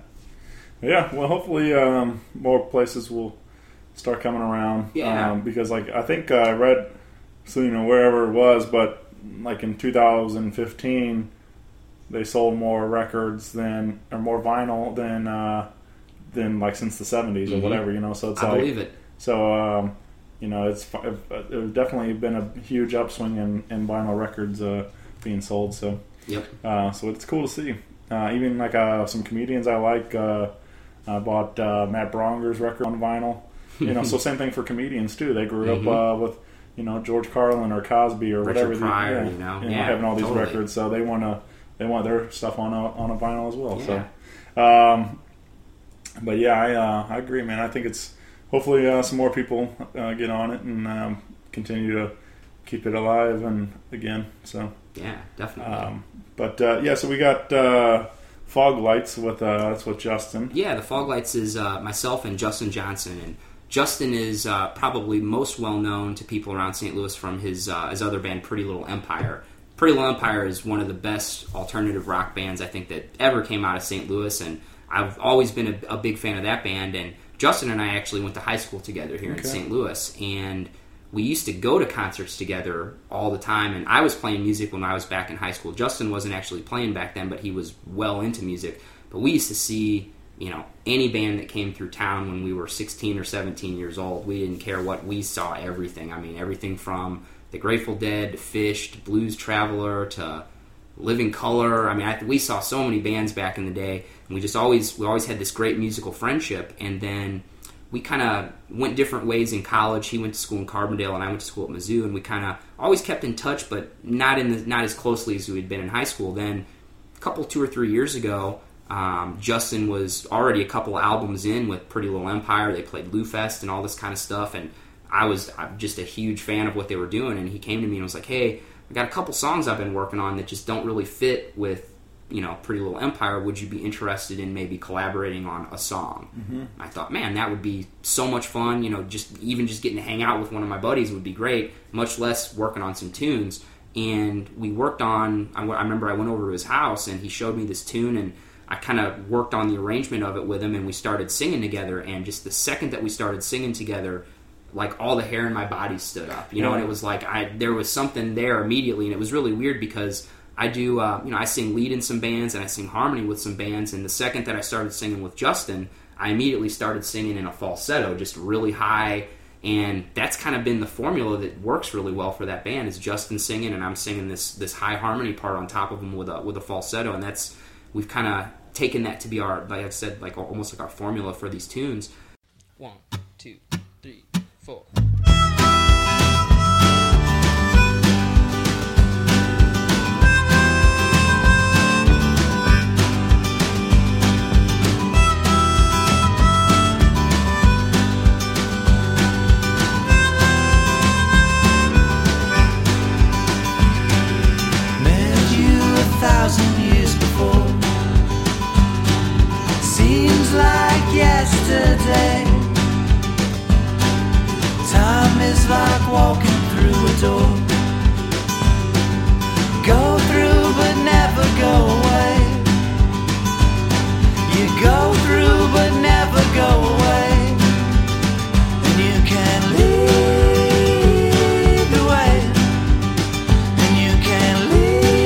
Yeah, well, hopefully um, more places will start coming around. Yeah. Um, because, like, I think I read, so, you know, wherever it was, but, like, in two thousand fifteen, they sold more records than, or more vinyl than, uh, than like, since the seventies mm-hmm. or whatever, you know, so it's I like... I believe it. So, um... You know, it's it's definitely been a huge upswing in, in vinyl records uh, being sold. So, yep. Uh, so it's cool to see. Uh, even like uh, some comedians I like. Uh, I bought uh, Matt Bronger's record on vinyl. You know, so same thing for comedians too. They grew mm-hmm. up uh, with, you know, George Carlin or Cosby or Richard whatever. Pryor, they, yeah, you know, you know, yeah, having all these totally. records, so they want to they want their stuff on a on a vinyl as well. Yeah. So, um, but yeah, I uh, I agree, man. I think it's. Hopefully uh, some more people uh, get on it and um, continue to keep it alive and again. So yeah, definitely. Um, but uh, yeah, so we got uh, Fog Lights with uh, that's with Justin. Yeah, the Fog Lights is uh, myself and Justin Johnson, and Justin is uh, probably most well known to people around Saint Louis from his uh, his other band, Pretty Little Empire. Pretty Little Empire is one of the best alternative rock bands I think that ever came out of Saint Louis, and I've always been a, a big fan of that band. And Justin and I actually went to high school together here okay. in Saint Louis, and we used to go to concerts together all the time, and I was playing music when I was back in high school. Justin wasn't actually playing back then, but he was well into music. But we used to see, you know, any band that came through town when we were sixteen or seventeen years old. We didn't care what, we saw everything. I mean, everything from the Grateful Dead to Fish to Blues Traveler to Living Colour. I mean, I, we saw so many bands back in the day, and we just always we always had this great musical friendship. And then we kind of went different ways in college. He went to school in Carbondale, and I went to school at Mizzou, and we kind of always kept in touch, but not in the, not as closely as we had been in high school. Then a couple, two or three years ago, um, Justin was already a couple albums in with Pretty Little Empire. They played Lou Fest and all this kind of stuff, and I was I'm just a huge fan of what they were doing. And he came to me and was like, "Hey, I got a couple songs I've been working on that just don't really fit with, you know, Pretty Little Empire. Would you be interested in maybe collaborating on a song?" Mm-hmm. I thought, man, that would be so much fun. You know, just even just getting to hang out with one of my buddies would be great, much less working on some tunes. And we worked on, I, I remember I went over to his house, and he showed me this tune, and I kind of worked on the arrangement of it with him, and we started singing together. And just the second that we started singing together, like all the hair in my body stood up, you know, yeah. and it was like I there was something there immediately, and it was really weird because I do, uh, you know, I sing lead in some bands and I sing harmony with some bands, and the second that I started singing with Justin, I immediately started singing in a falsetto, just really high, And that's kind of been the formula that works really well for that band, is Justin singing and I'm singing this this high harmony part on top of him with a with a falsetto, and that's we've kind of taken that to be our, like I said, like almost like our formula for these tunes. One, two, three, four. Thousand years before, seems like yesterday. Time is like walking through a door. Go through but never go away. You go through but never go away. And you can lead the way. And you can lead.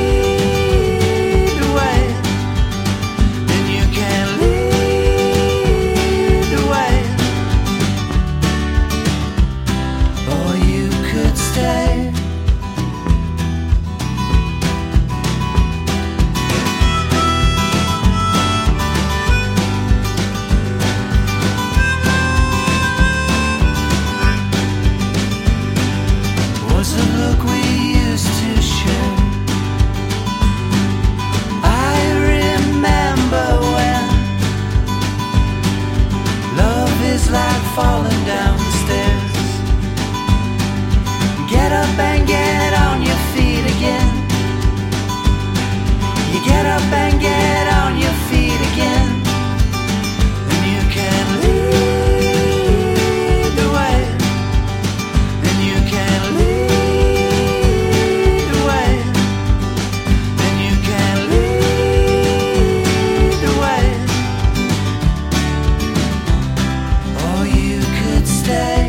Like falling down the stairs. Get up and get on your feet again. You get up and get on your feet again. And you can lead the way. And you can lead the way. And you can lead the way. Or you could stay.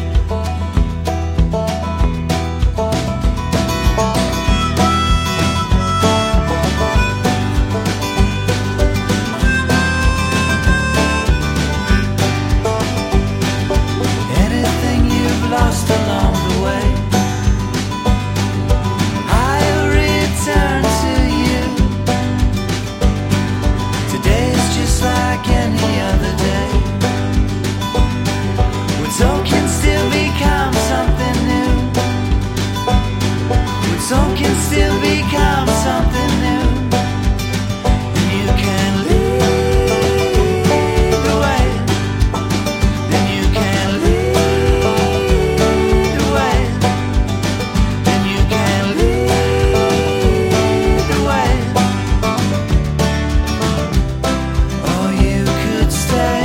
Anything you've lost along the way, I'll return to you. Today's just like any other day. So can still become something new. So can still become something new. And you can lead the way. And you can lead the way. And you can lead the way. Or you could stay.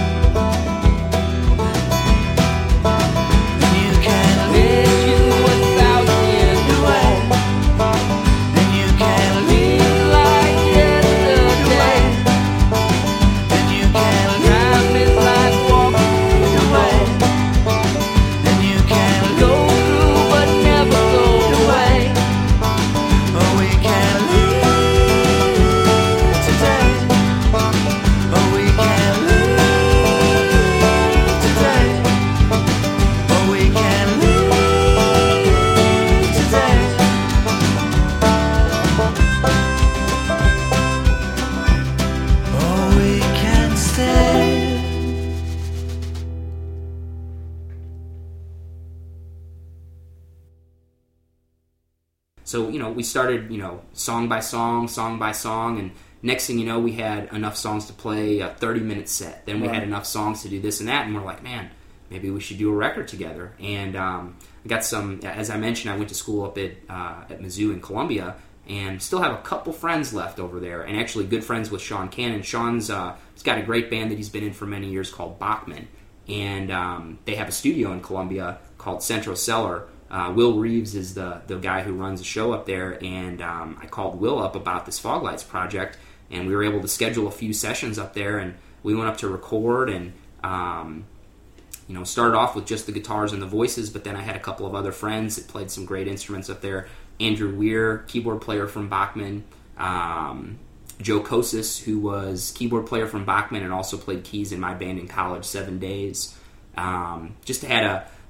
So, you know, we started, you know, song by song, song by song, and next thing you know, we had enough songs to play a thirty-minute set. Then we Right. had enough songs to do this and that, and we're like, man, maybe we should do a record together. And um, I got some, as I mentioned, I went to school up at, uh, at Mizzou in Columbia, and still have a couple friends left over there, and actually good friends with Sean Cannon. Sean's uh, he's got a great band that he's been in for many years called Bachman, and um, they have a studio in Columbia called Central Cellar. Uh, Will Reeves is the, the guy who runs the show up there, and um, I called Will up about this Fog Lights project, and we were able to schedule a few sessions up there, and we went up to record, and um, you know, started off with just the guitars and the voices, but then I had a couple of other friends that played some great instruments up there. Andrew Weir, keyboard player from Bachman, um, Joe Kosis, who was keyboard player from Bachman and also played keys in my band in college, Seven Days. Um, just had a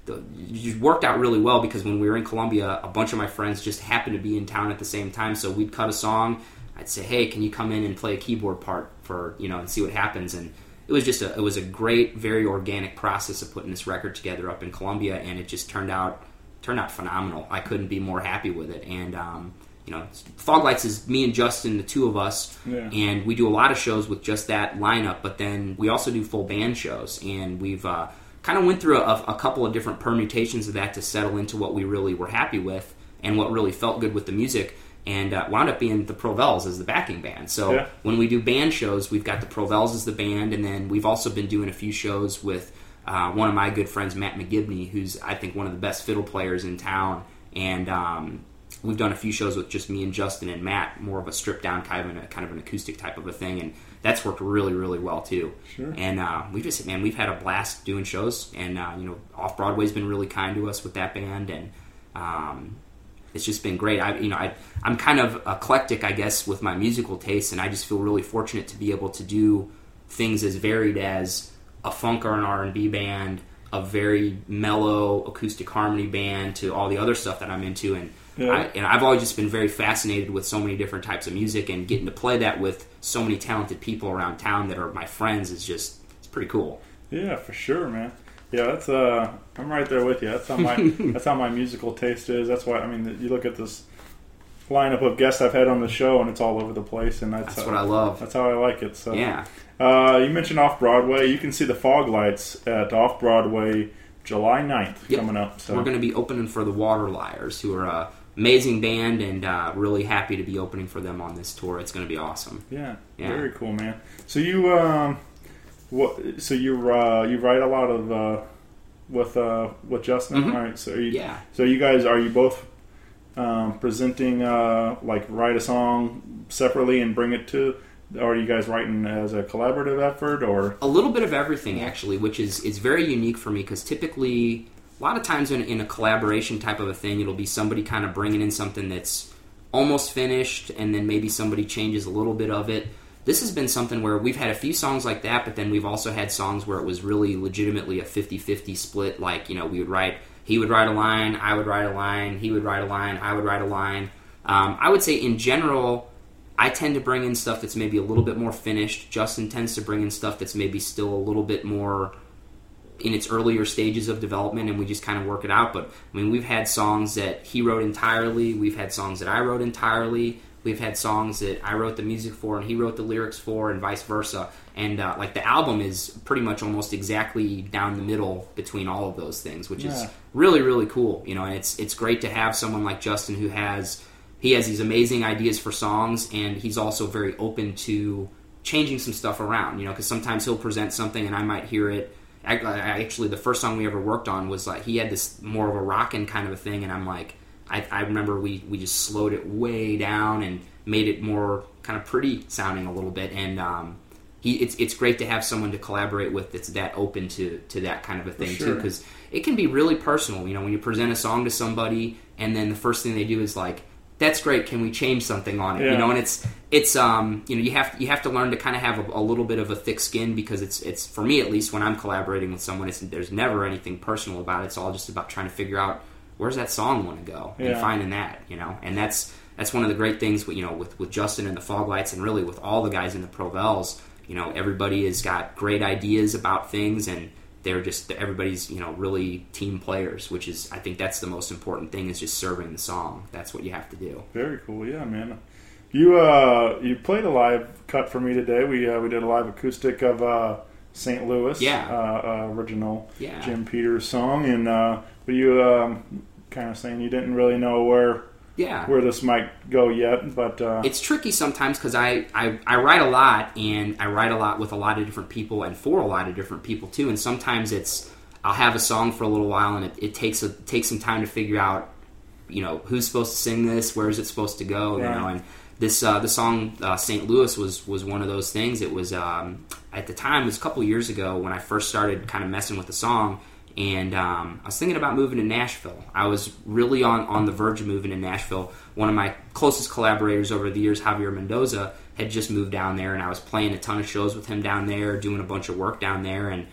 the, it worked out really well because when we were in Columbia, a bunch of my friends just happened to be in town at the same time. So we'd cut a song. I'd say, "Hey, can you come in and play a keyboard part for you know and see what happens?" And it was just a it was a great, very organic process of putting this record together up in Columbia, and it just turned out turned out phenomenal. I couldn't be more happy with it, and. Um, You know, Fog Lights is me and Justin, the two of us, yeah. and we do a lot of shows with just that lineup. But then we also do full band shows, and we've uh, kind of went through a, a couple of different permutations of that to settle into what we really were happy with and what really felt good with the music. And uh, wound up being the Provels as the backing band. So yeah. when we do band shows, we've got the Provels as the band, and then we've also been doing a few shows with uh, one of my good friends, Matt McGibney, who's I think one of the best fiddle players in town, and. Um, We've done a few shows with just me and Justin and Matt, more of a stripped down kind of an, kind of an acoustic type of a thing, and that's worked really, really well too. Sure. And uh, we just, man, we've had a blast doing shows, and uh, you know, Off Broadway's been really kind to us with that band, and um, it's just been great. I, you know, I, I'm kind of eclectic, I guess, with my musical tastes, and I just feel really fortunate to be able to do things as varied as a funk or an R and B band, a very mellow acoustic harmony band, to all the other stuff that I'm into, and. Yeah. I, and I've always just been very fascinated with so many different types of music, and getting to play that with so many talented people around town that are my friends is just it's pretty cool. Yeah, for sure, man. Yeah, that's uh, I'm right there with you. That's how my that's how my musical taste is. That's why I mean, you look at this lineup of guests I've had on the show, and it's all over the place, and that's, that's how, what I love. That's how I like it. So yeah, uh, you mentioned Off Broadway. You can see the Fog Lights at Off Broadway July ninth yep. coming up. So we're going to be opening for the Water Liars, who are a amazing band, and uh, really happy to be opening for them on this tour. It's going to be awesome. Yeah, yeah. Very cool, man. So you, um, what? So you, uh, you write a lot of uh, with uh, with Justin, mm-hmm. right? So you, yeah. So you guys, are you both um, presenting uh, like write a song separately and bring it to? Or are you guys writing as a collaborative effort, or a little bit of everything actually, which is is very unique for me because typically. A lot of times in, in a collaboration type of a thing, it'll be somebody kind of bringing in something that's almost finished, and then maybe somebody changes a little bit of it. This has been something where we've had a few songs like that, but then we've also had songs where it was really legitimately a fifty-fifty split. Like, you know, we would write, he would write a line, I would write a line, he would write a line, I would write a line. Um, I would say in general, I tend to bring in stuff that's maybe a little bit more finished. Justin tends to bring in stuff that's maybe still a little bit more in its earlier stages of development, and we just kind of work it out. But I mean, we've had songs that he wrote entirely, we've had songs that I wrote entirely, we've had songs that I wrote the music for and he wrote the lyrics for, and vice versa. And uh, like the album is pretty much almost exactly down the middle between all of those things, which yeah. is really, really cool. You know, and it's it's great to have someone like Justin who has he has these amazing ideas for songs, and he's also very open to changing some stuff around. You know, because sometimes he'll present something and I might hear it. I, I actually, the first song we ever worked on was like he had this more of a rockin' kind of a thing, and I'm like, I, I remember we, we just slowed it way down and made it more kind of pretty sounding a little bit. And um, he, it's it's great to have someone to collaborate with that's that open to, to that kind of a thing sure. too, because it can be really personal. You know, when you present a song to somebody, and then the first thing they do is like, that's great. Can we change something on it? Yeah. You know, and it's it's um you know you have you have to learn to kind of have a, a little bit of a thick skin, because it's it's for me at least when I'm collaborating with someone, it's there's never anything personal about it. It's all just about trying to figure out where's that song want to go yeah. and finding that, you know. And that's that's one of the great things, you know, with with Justin and the Fog Lights, and really with all the guys in the Provels. You know, everybody has got great ideas about things, and they're just everybody's you know really team players, which is I think that's the most important thing, is just serving the song. That's what you have to do. Very cool, yeah, man. You uh, you played a live cut for me today. We uh, we did a live acoustic of uh, Saint Louis, yeah, uh, uh, original yeah. Jim Peters song, and uh, were you um, kind of saying you didn't really know where yeah. where this might go yet, but uh, it's tricky sometimes because I, I, I write a lot, and I write a lot with a lot of different people and for a lot of different people too, and sometimes it's I'll have a song for a little while, and it, it takes a takes some time to figure out, you know, who's supposed to sing this, where is it supposed to go, you right. know, and this uh, the song uh, Saint Louis was was one of those things. It was um, at the time, it was a couple years ago when I first started kind of messing with the song. And um, I was thinking about moving to Nashville. I was really on, on the verge of moving to Nashville. One of my closest collaborators over the years, Javier Mendoza, had just moved down there, and I was playing a ton of shows with him down there, doing a bunch of work down there. And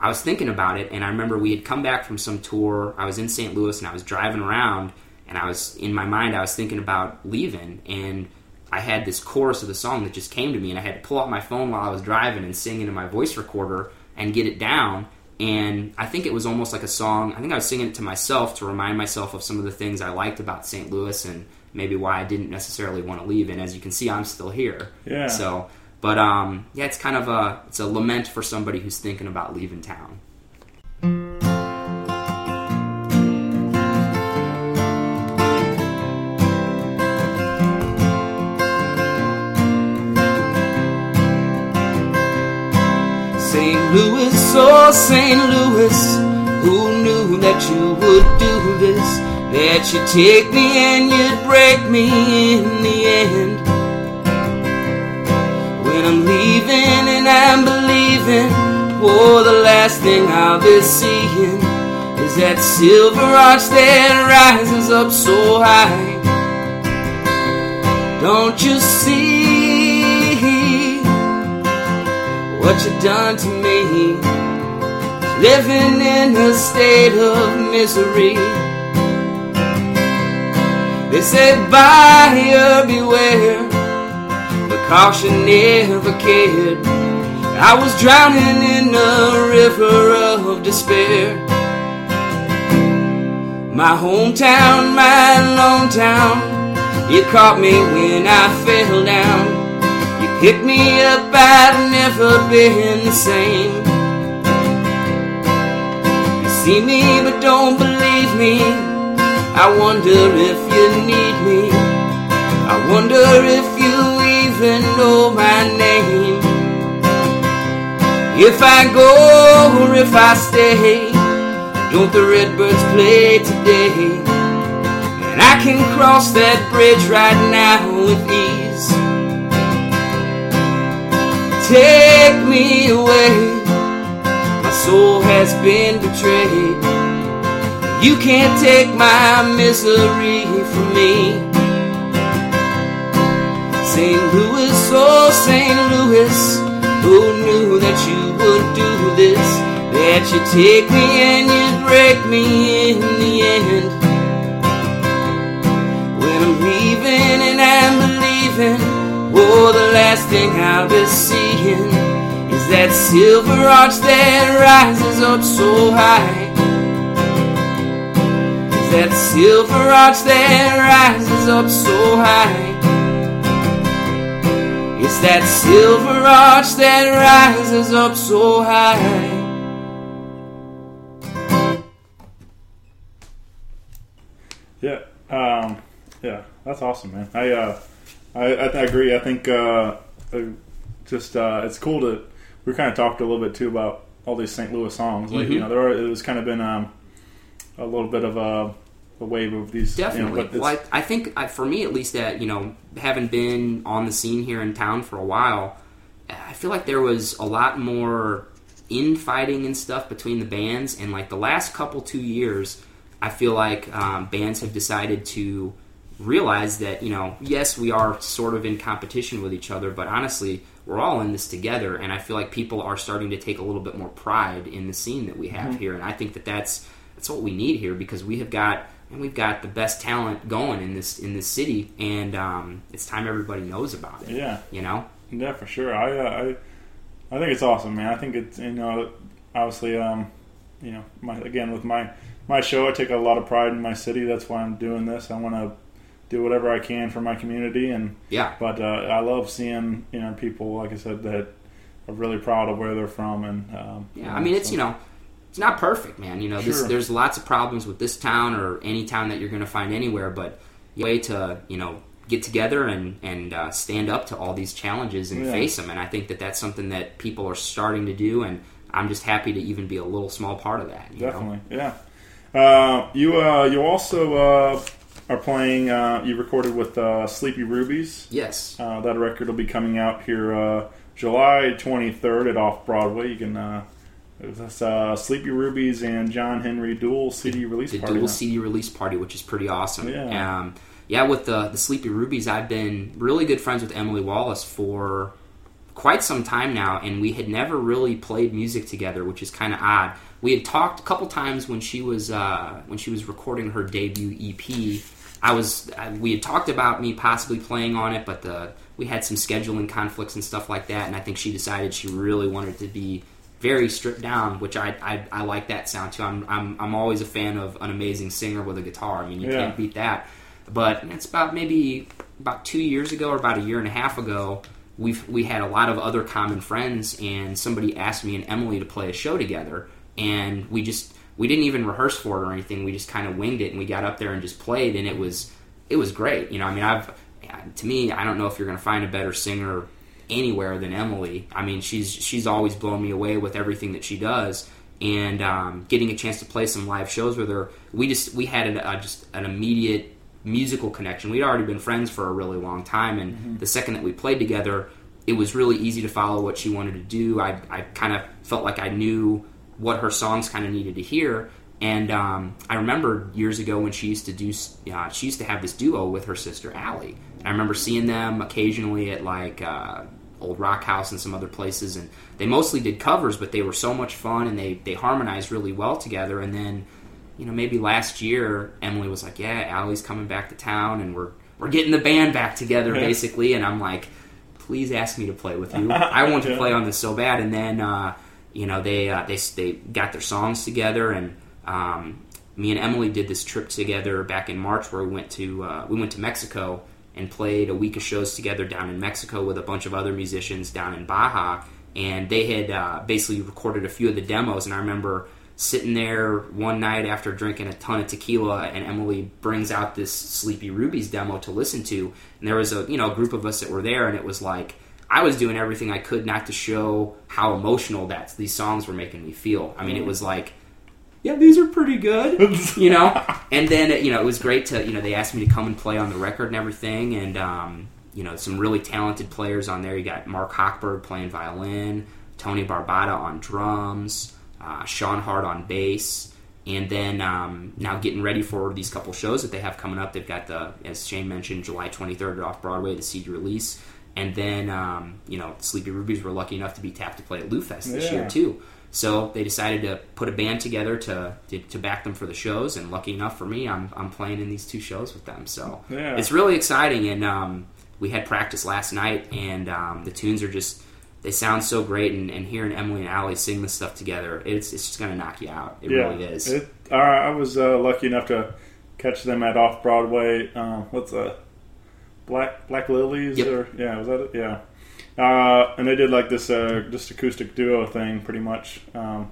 I was thinking about it, and I remember we had come back from some tour. I was in Saint Louis, and I was driving around, and I was, in my mind, I was thinking about leaving, and I had this chorus of the song that just came to me, and I had to pull out my phone while I was driving and sing into my voice recorder and get it down. And I think it was almost like a song. I think I was singing it to myself to remind myself of some of the things I liked about Saint Louis and maybe why I didn't necessarily want to leave. And as you can see, I'm still here. Yeah. So, but um, yeah, it's kind of a it's a lament for somebody who's thinking about leaving town. Saint Louis, oh Saint Louis, who knew that you would do this, that you'd take me and you'd break me in the end. When I'm leaving and I'm believing, oh, the last thing I'll be seeing is that silver arch that rises up so high. Don't you see what you done to me? Living in a state of misery. They say buyer beware, but caution never cared. I was drowning in a river of despair. My hometown, my lone town, you caught me when I fell down. You picked me up, I've never been the same. You see me but don't believe me. I wonder if you need me. I wonder if you even know my name. If I go or if I stay, don't the redbirds play today? And I can cross that bridge right now with ease. Take me away, my soul has been betrayed. You can't take my misery from me. Saint Louis, oh Saint Louis, who knew that you would do this, that you'd take me and you'd break me in the end. When I'm leaving and I'm believing, oh, the last thing I'll be seeing is that silver arch that rises up so high. Is that silver arch that rises up so high. It's that silver arch that rises up so high. Yeah, um, yeah, that's awesome, man. I, uh, I, I, I agree. I think uh, uh, just uh, it's cool to. We kind of talked a little bit too about all these Saint Louis songs. Like, Mm-hmm. you know, there are, it was kind of been um, a little bit of a, a wave of these. Definitely. You know, but well, I, I think I, for me at least, that you know, having been on the scene here in town for a while, I feel like there was a lot more infighting and stuff between the bands, and like the last couple two years, I feel like um, bands have decided to realize that, you know, yes, we are sort of in competition with each other, but honestly, we're all in this together, and I feel like people are starting to take a little bit more pride in the scene that we have Mm-hmm. here, and I think that that's that's what we need here, because we have got and we've got the best talent going in this in this city, and um, it's time everybody knows about it. Yeah, you know. Yeah, for sure. I, uh, I, I think it's awesome, man. I think it's, you know, obviously, um, you know, my, again with my my show, I take a lot of pride in my city. That's why I'm doing this. I want to do whatever I can for my community, and yeah. But uh, I love seeing, you know, people, like I said, that are really proud of where they're from, and um, yeah. You know, I mean, it's so. you know, it's not perfect, man. You know, this, Sure. there's lots of problems with this town or any town that you're going to find anywhere, but the way to, you know, get together and and uh, stand up to all these challenges and Yeah. face them, and I think that that's something that people are starting to do, and I'm just happy to even be a little small part of that. You Definitely, know? yeah. Uh, you uh, you also uh, are playing. Uh, you recorded with uh, Sleepy Rubies. Yes. Uh, that record will be coming out here uh, July twenty-third at Off Broadway. You can. Uh, that's uh, Sleepy Rubies and John Henry dual C D release the party. dual now. C D release party, which is pretty awesome. Yeah. Um, yeah, with the the Sleepy Rubies, I've been really good friends with Emily Wallace for quite some time now, and we had never really played music together, which is kind of odd. We had talked a couple times when she was uh, when she was recording her debut E P. I was we had talked about me possibly playing on it, but the we had some scheduling conflicts and stuff like that, and I think she decided she really wanted to be very stripped down, which I I, I like that sound too. I'm I'm I'm always a fan of an amazing singer with a guitar. I mean, you Yeah. can't beat that. But it's about maybe about two years ago or about a year and a half ago, we we had a lot of other common friends, and somebody asked me and Emily to play a show together, and we just we didn't even rehearse for it or anything. We just kind of winged it, and we got up there and just played, and it was it was great. You know, I mean, I've to me, I don't know if you're going to find a better singer anywhere than Emily. I mean, she's she's always blown me away with everything that she does, and um, getting a chance to play some live shows with her, we just we had an, uh, just an immediate musical connection. We'd already been friends for a really long time, and mm-hmm. the second that we played together, it was really easy to follow what she wanted to do. I I kind of felt like I knew what her songs kind of needed to hear. And um, I remember years ago when she used to do, uh, she used to have this duo with her sister Allie. And I remember seeing them occasionally at like uh, Old Rock House and some other places, and they mostly did covers, but they were so much fun, and they they harmonized really well together. And then, you know, maybe last year Emily was like, "Yeah, Allie's coming back to town, and we're we're getting the band back together, basically." And I'm like, "Please ask me to play with you. I want to play on this so bad." And then, uh, you know, they uh, they they got their songs together, and Um, me and Emily did this trip together back in March where we went to uh, we went to Mexico and played a week of shows together down in Mexico with a bunch of other musicians down in Baja, and they had uh, basically recorded a few of the demos. And I remember sitting there one night after drinking a ton of tequila, and Emily brings out this Sleepy Rubies demo to listen to, and there was a you know a group of us that were there, and it was like I was doing everything I could not to show how emotional that these songs were making me feel. I mean, it was like, yeah, these are pretty good, you know? And then, you know, it was great to, you know, they asked me to come and play on the record and everything, and, um, you know, some really talented players on there. You got Mark Hochberg playing violin, Tony Barbata on drums, uh, Sean Hart on bass, and then um, now getting ready for these couple shows that they have coming up. They've got the, as Shane mentioned, July twenty-third at Off-Broadway, the C D release, and then, um, you know, Sleepy Rubies were lucky enough to be tapped to play at Lou Fest this yeah. year, too. So they decided to put a band together to, to to back them for the shows, and lucky enough for me, I'm I'm playing in these two shows with them. So yeah. it's really exciting, and um, we had practice last night, and um, the tunes are just, they sound so great, and, and hearing Emily and Allie sing this stuff together, it's it's just going to knock you out. It yeah, really is. It, uh, I was uh, lucky enough to catch them at Off-Broadway. Uh, what's a Black Black Lilies? Yep. Or yeah, was that it? Yeah. Uh, and they did like this uh, just acoustic duo thing, pretty much, um,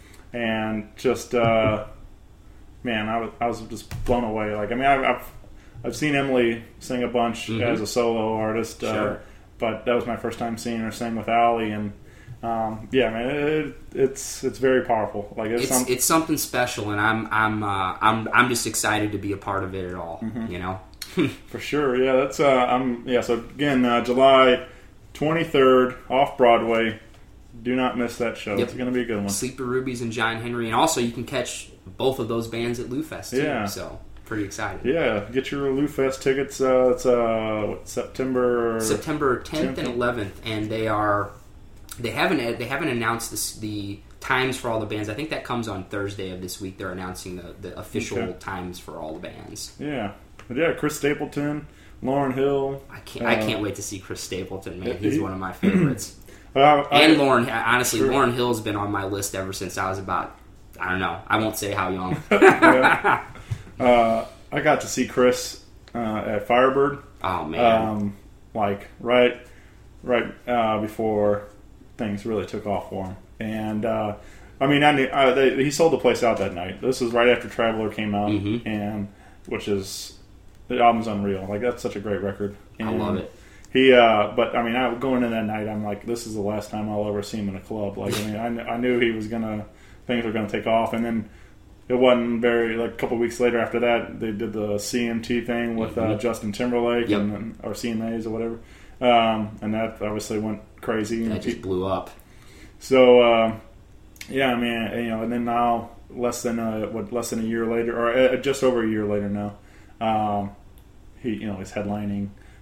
and just uh, man, I was I was just blown away. Like, I mean, I've I've, I've seen Emily sing a bunch Mm-hmm. as a solo artist, uh, Sure. but that was my first time seeing her sing with Allie, and um, yeah, man, it, it's it's very powerful. Like it's It's some, it's something special, and I'm I'm uh, I'm I'm just excited to be a part of it at all. Mm-hmm. You know, for sure. Yeah, that's uh, I'm yeah. So again, uh, July twenty-third, Off-Broadway. Do not miss that show. Yep. It's going to be a good one. Sleepy Rubies and John Henry, and also you can catch both of those bands at Lou Fest too. Yeah. So pretty excited. Yeah, get your Lou Fest tickets. Uh, it's uh, what, September September tenth and tenth. eleventh, and they are they haven't they haven't announced this, the times for all the bands. I think that comes on Thursday of this week. They're announcing the, the official Okay. times for all the bands. Yeah, but yeah, Chris Stapleton, Lauren Hill. I can't I Uh, can't wait to see Chris Stapleton. Man, yeah, he's he- one of my favorites. Uh, I- And Lauren, honestly, Sure. Lauren Hill's been on my list ever since I was about, I don't know, I won't say how young. yeah. uh, I got to see Chris uh, at Firebird. Oh man, Um, like right, right uh, before things really took off for him, and uh, I mean, I knew, uh, they, he sold the place out that night. This was right after Traveler came out, Mhm. and which is the album's unreal. Like that's such a great record. I And love it. He, uh, but I mean, I going in that night, I'm like, this is the last time I'll ever see him in a club. Like, I mean, I, kn- I knew he was gonna, things were gonna take off, and then it wasn't very like a couple weeks later after that, they did the C M T thing with uh, Mhm. Justin Timberlake Yep. and or C M As or whatever, um, and that obviously went crazy. That And just pe- blew up. so uh, yeah, I mean, you know, and then now less than a, what less than a year later, or uh, just over a year later now, um, he you know he's headlining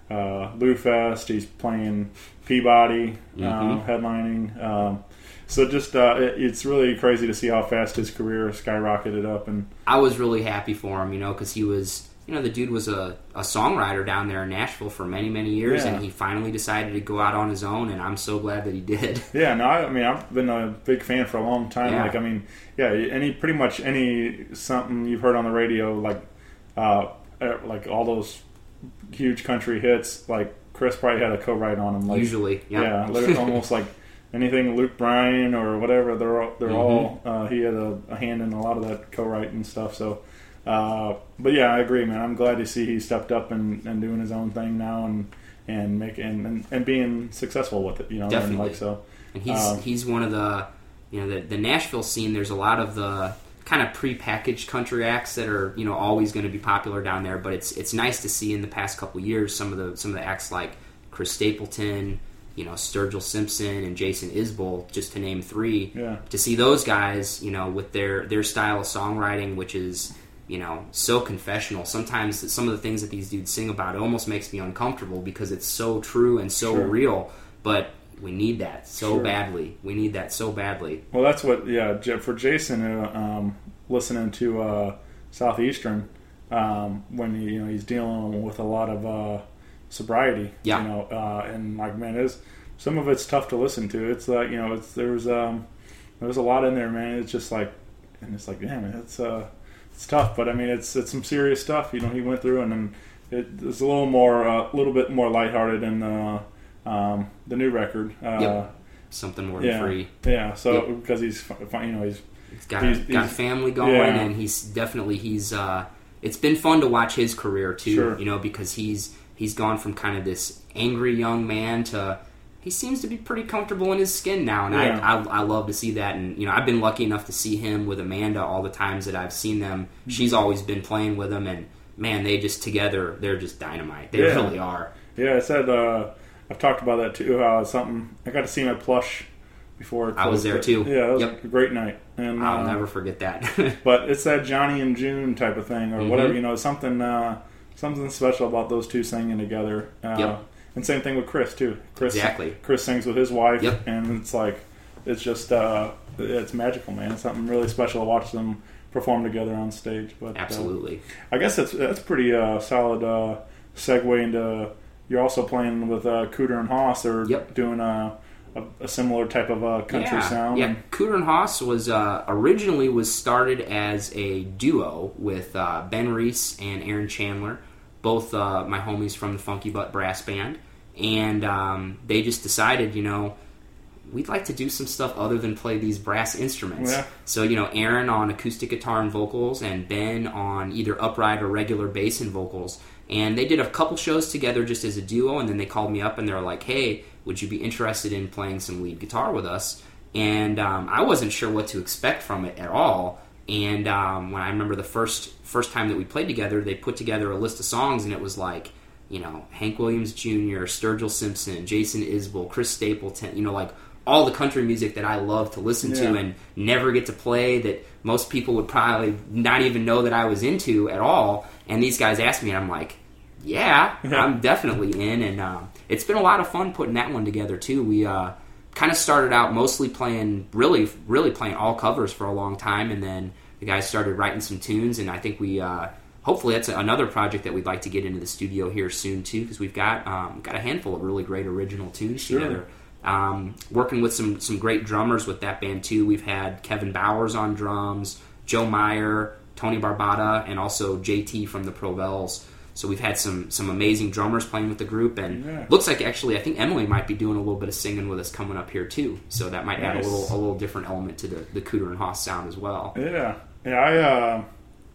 uh, Lou Fest. He's playing Peabody, Mm-hmm. uh, headlining. Um, so just uh, it, it's really crazy to see how fast his career skyrocketed up. And I was really happy for him, you know, because he was, you know, the dude was a, a songwriter down there in Nashville for many, many years, Yeah. and he finally decided to go out on his own, and I'm so glad that he did. yeah, no, I, I mean I've been a big fan for a long time. Yeah. Like I mean, yeah, any pretty much any something you've heard on the radio, like uh, like all those huge country hits, like Chris probably had a co-write on them. Like, Usually, yeah. yeah, literally almost like anything Luke Bryan or whatever. They're all, they're all uh, he had a, a hand in a lot of that co-write and stuff. So, uh, but yeah, I agree, man. I'm glad to see he stepped up and, and doing his own thing now and and making and, and being successful with it. You know, Definitely. And like so. And he's Um, he's one of the, you know, the, the Nashville scene. There's a lot of the kind of prepackaged country acts that are, you know, always going to be popular down there. But it's it's nice to see in the past couple of years some of the some of the acts like Chris Stapleton, you know, Sturgill Simpson and Jason Isbell, just to name three. Yeah. To see those guys, you know, with their their style of songwriting, which is, you know, so confessional. Sometimes some of the things that these dudes sing about, it almost makes me uncomfortable because it's so true and so Sure. real. But we need that so Sure. badly. We need that so badly. Well, that's what, yeah, J- for Jason, uh, um, listening to uh, Southeastern, um, when he, you know, he's dealing with a lot of uh, sobriety, Yeah. you know, uh, and like, man, it's, some of it's tough to listen to. It's like, you know, it's, there's, um, there's a lot in there, man. It's just like, and it's like, yeah, man, it's, uh, it's tough, but I mean, it's, it's some serious stuff, you know, he went through, and then it, it's a little more, a uh, little bit more lighthearted in the, um, the new record. Uh, Yep. Something more yeah, than free. yeah. So Yep. because he's, fi- you know, he's He's got He's- a, got a he's- family going, yeah. and he's definitely he's. Uh, it's been fun to watch his career too. Sure. You know, because he's he's gone from kind of this angry young man to he seems to be pretty comfortable in his skin now, and Yeah. I, I I love to see that. And you know, I've been lucky enough to see him with Amanda all the times that I've seen them. Mm-hmm. She's always been playing with him, and man, they just together they're just dynamite. They Yeah. really are. Yeah, I said uh, I've talked about that too. How it's something I got to see him at Plush before. it I was closed, there but- too. Yeah, it was Yep. a great night. And I'll uh, never forget that. But it's that Johnny and June type of thing, or Mhm. whatever. You know, something uh, something special about those two singing together. Uh, Yep. And same thing with Chris too. Chris Exactly. Chris sings with his wife, Yep. and it's like it's just uh, it's magical, man. It's something really special to watch them perform together on stage. But uh, Absolutely. I guess that's that's pretty uh, solid uh, segue into. You're also playing with uh, Cooter and Haas. They're Yep. doing a, a, a similar type of uh, country yeah. sound. Yeah, And- Cooter and Haas was uh, originally was started as a duo with uh, Ben Reese and Aaron Chandler, both uh, my homies from the Funky Butt Brass Band, and um, they just decided, you know, we'd like to do some stuff other than play these brass instruments. Yeah. So, you know, Aaron on acoustic guitar and vocals, and Ben on either upright or regular bass and vocals. And they did a couple shows together just as a duo, and then they called me up and they were like, hey, would you be interested in playing some lead guitar with us? And um, I wasn't sure what to expect from it at all. And um, when I remember the first first time that we played together, they put together a list of songs, and it was like, you know, Hank Williams Junior, Sturgill Simpson, Jason Isbell, Chris Stapleton, you know, like all the country music that I love to listen to Yeah. and never get to play, that most people would probably not even know that I was into at all. And these guys asked me, and I'm like, yeah, Yeah. I'm definitely in. And um, it's been a lot of fun putting that one together too. We uh, kind of started out mostly playing, really, really playing all covers for a long time, and then the guys started writing some tunes, and I think we, uh, hopefully that's another project that we'd like to get into the studio here soon too, because we've got um, got a handful of really great original tunes Sure. together. Um, working with some some great drummers with that band too. We've had Kevin Bowers on drums, Joe Meyer, Tony Barbata, and also J T from the Provels. So we've had some some amazing drummers playing with the group, and Yeah. looks like actually I think Emily might be doing a little bit of singing with us coming up here too. So that might add a Nice. little a little different element to the, the Cooter and Haas sound as well. Yeah, yeah. I uh,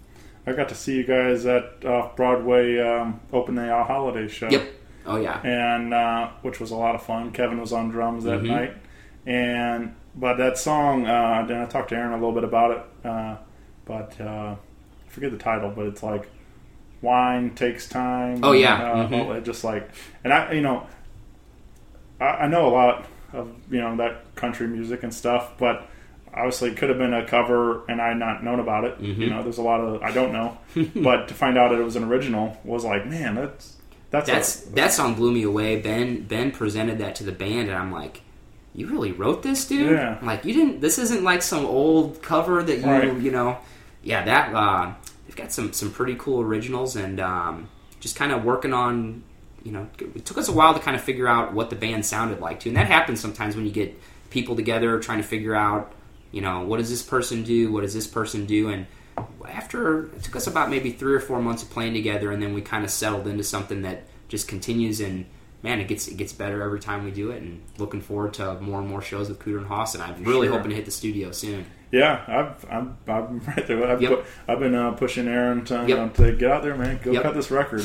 I got to see you guys at off Broadway um, open the uh, holiday show. Yep. Oh yeah. And uh, which was a lot of fun. Kevin was on drums that Mhm. night, and but that song. Uh, then I talked to Aaron a little bit about it, uh, but uh, I forget the title. But it's like wine takes time. Oh, yeah. uh, Mhm. all that, just like, and I, you know, I, I know a lot of you know that country music and stuff, but obviously it could have been a cover and I had not known about it. Mhm. You know, there's a lot of I don't know, but to find out that it was an original was like, man, that's that's that's a, that song blew me away. Ben Ben presented that to the band, and I'm like, you really wrote this, dude? Yeah. I'm like, you didn't. This isn't like some old cover that you Right. you know. Yeah, that uh, they've got some some pretty cool originals, and um, just kind of working on. You know, it took us a while to kind of figure out what the band sounded like too, and that happens sometimes when you get people together trying to figure out, you know, what does this person do, what does this person do, and after it took us about maybe three or four months of playing together, and then we kind of settled into something that just continues, and man, it gets it gets better every time we do it, and looking forward to more and more shows with Cooter and Haas, and I'm really Sure. hoping to hit the studio soon. Yeah, I've, I'm, I'm right there. I've, Yep. put, I've been uh, pushing Aaron to, Yep. you know, to get out there, man. Go Yep. cut this record.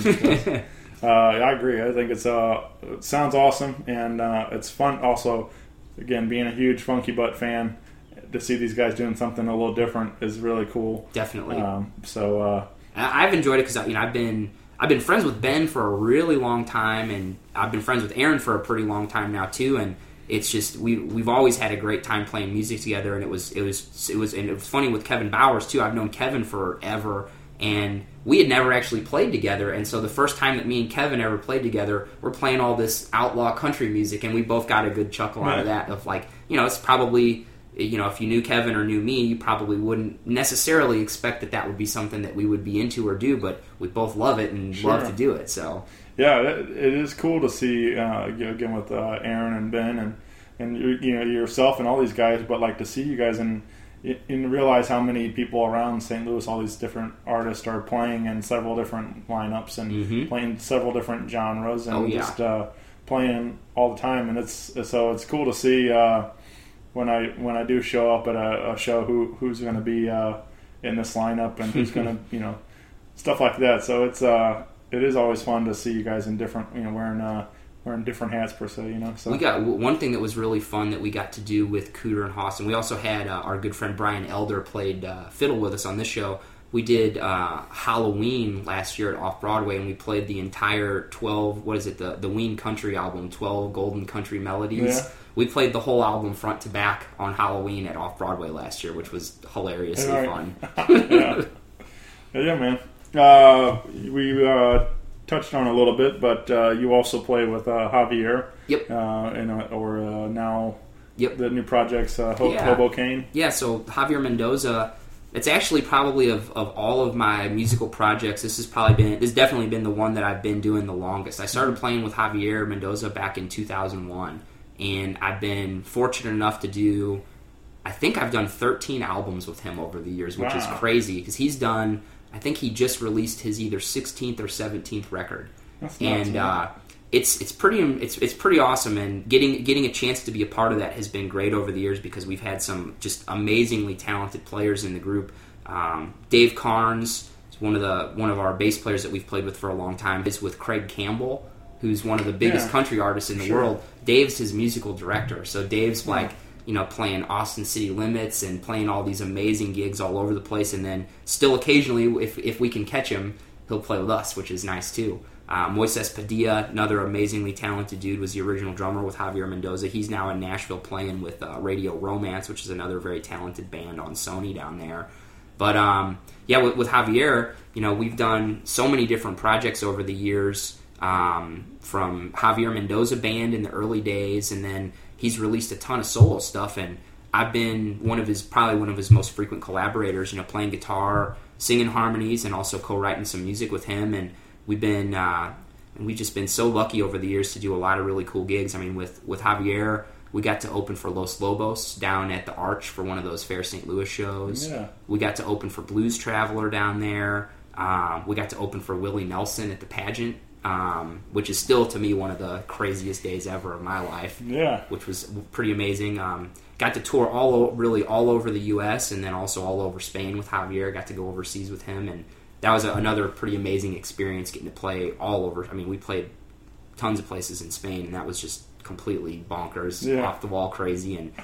uh, I agree. I think it's uh, it sounds awesome, and uh, it's fun. Also, again, being a huge Funky Butt fan, to see these guys doing something a little different is really cool. Definitely. Um, so uh, I- I've enjoyed it because you know I've been I've been friends with Ben for a really long time, and I've been friends with Aaron for a pretty long time now too. And it's just we we've always had a great time playing music together. And it was it was it was and it was funny with Kevin Bowers too. I've known Kevin forever, and we had never actually played together. And so the first time that me and Kevin ever played together, we're playing all this outlaw country music, and we both got a good chuckle out of that. Of like, you know, it's probably. You know, if you knew Kevin or knew me, you probably wouldn't necessarily expect that that would be something that we would be into or do, but we both love it and Sure. love to do it. So yeah, it, it is cool to see uh, again with uh, Aaron and Ben and and you you know yourself and all these guys, but like to see you guys and and realize how many people around Saint Louis, all these different artists are playing in several different lineups and Mhm. playing several different genres and Oh, yeah. just uh, playing all the time. And it's so it's cool to see uh, when I when I do show up at a, a show who who's going to be uh, in this lineup and who's going to you know stuff like that. So it's uh, it is always fun to see you guys in different you know wearing uh, wearing different hats per se. You know, so we got w- one thing that was really fun that we got to do with Cooter and Haas, and we also had uh, our good friend Brian Elder played uh, fiddle with us on this show. We did uh, Halloween last year at Off Broadway, and we played the entire twelve. What is it? The the Ween Country album, twelve Golden Country Melodies. Yeah. We played the whole album front to back on Halloween at Off Broadway last year, which was hilariously Right. fun. yeah. yeah, man. Uh, we uh, touched on it a little bit, but uh, you also play with uh, Javier. Yep. Uh, in a, or uh, now Yep. the new projects, uh, Ho- Yeah. Hoboken. Yeah, so Javier Mendoza, it's actually probably of, of all of my musical projects, this has probably been, this has definitely been the one that I've been doing the longest. I started playing with Javier Mendoza back in two thousand one, and I've been fortunate enough to do, I think I've done thirteen albums with him over the years, which is Wow. crazy, because he's done, I think he just released his either sixteenth or seventeenth record. That's nuts, and man. uh, it's it's pretty it's it's pretty awesome, and getting getting a chance to be a part of that has been great over the years because we've had some just amazingly talented players in the group. Um, Dave Carnes is one of the one of our bass players that we've played with for a long time. Is with Craig Campbell, who's one of the biggest Yeah. country artists in the Sure. world. Dave's his musical director, so Dave's like you know playing Austin City Limits and playing all these amazing gigs all over the place, and then still occasionally, if if we can catch him, he'll play with us, which is nice too. Uh, Moises Padilla, another amazingly talented dude, was the original drummer with Javier Mendoza. He's now in Nashville playing with uh, Radio Romance, which is another very talented band on Sony down there. But um, yeah, with, with Javier, you know, we've done so many different projects over the years, um, from Javier Mendoza Band in the early days, and then he's released a ton of solo stuff, and I've been one of his, probably one of his most frequent collaborators, you know, playing guitar, singing harmonies, and also co-writing some music with him, and we've been, uh, and we've just been so lucky over the years to do a lot of really cool gigs. I mean, with, with Javier, we got to open for Los Lobos down at the Arch for one of those Fair Saint Louis shows. Yeah. We got to open for Blues Traveler down there. Um, we got to open for Willie Nelson at the pageant, um, which is still, to me, one of the craziest days ever of my life. Yeah. Which was pretty amazing. Um, got to tour all o- really all over the U S and then also all over Spain with Javier. Got to go overseas with him, and that was a, another pretty amazing experience, getting to play all over. I mean, we played tons of places in Spain, and that was just completely bonkers, Yeah. off the wall crazy. And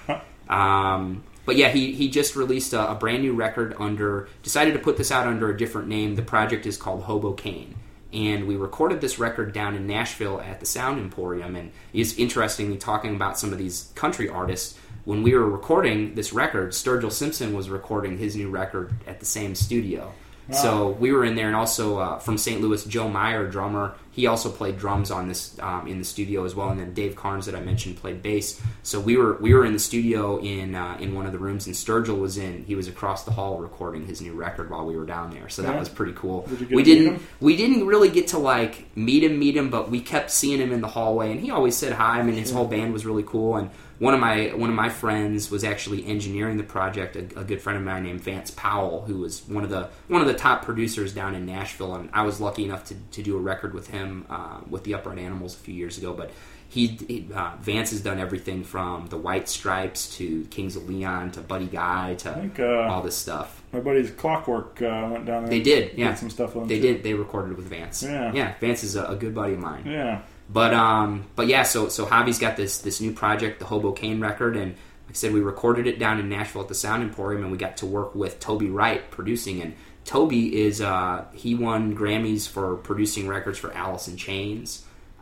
um, but yeah, he he just released a, a brand new record under. Decided to put this out under a different name. The project is called Hoboken, and we recorded this record down in Nashville at the Sound Emporium. And it's interestingly talking about some of these country artists. When we were recording this record, Sturgill Simpson was recording his new record at the same studio. So we were in there, and also uh, from Saint Louis, Joe Meyer, drummer, he also played drums on this um, in the studio as well. And then Dave Carnes that I mentioned played bass. So we were we were in the studio in uh, in one of the rooms, and Sturgill was in. He was across the hall recording his new record while we were down there. So that Yeah. was pretty cool. Did you get we to meet didn't him? we didn't really get to like meet him meet him, but we kept seeing him in the hallway, and he always said hi. I mean, his whole band was really cool. And one of my one of my friends was actually engineering the project. A, a good friend of mine named Vance Powell, who was one of the one of the top producers down in Nashville, and I was lucky enough to, to do a record with him uh, with the Upright Animals a few years ago. But he, he uh, Vance has done everything from the White Stripes to Kings of Leon to Buddy Guy to think, uh, all this stuff. My buddy's Clockwork uh, went down there. They and did, yeah. Did some stuff with him. They too. did. They recorded with Vance. Yeah. yeah. Vance is a, a good buddy of mine. Yeah. But um, but yeah, so so Javi's got this this new project, the Hoboken record, and like I said, we recorded it down in Nashville at the Sound Emporium, and we got to work with Toby Wright producing. And Toby is uh, he won Grammys for producing records for Alice in Chains,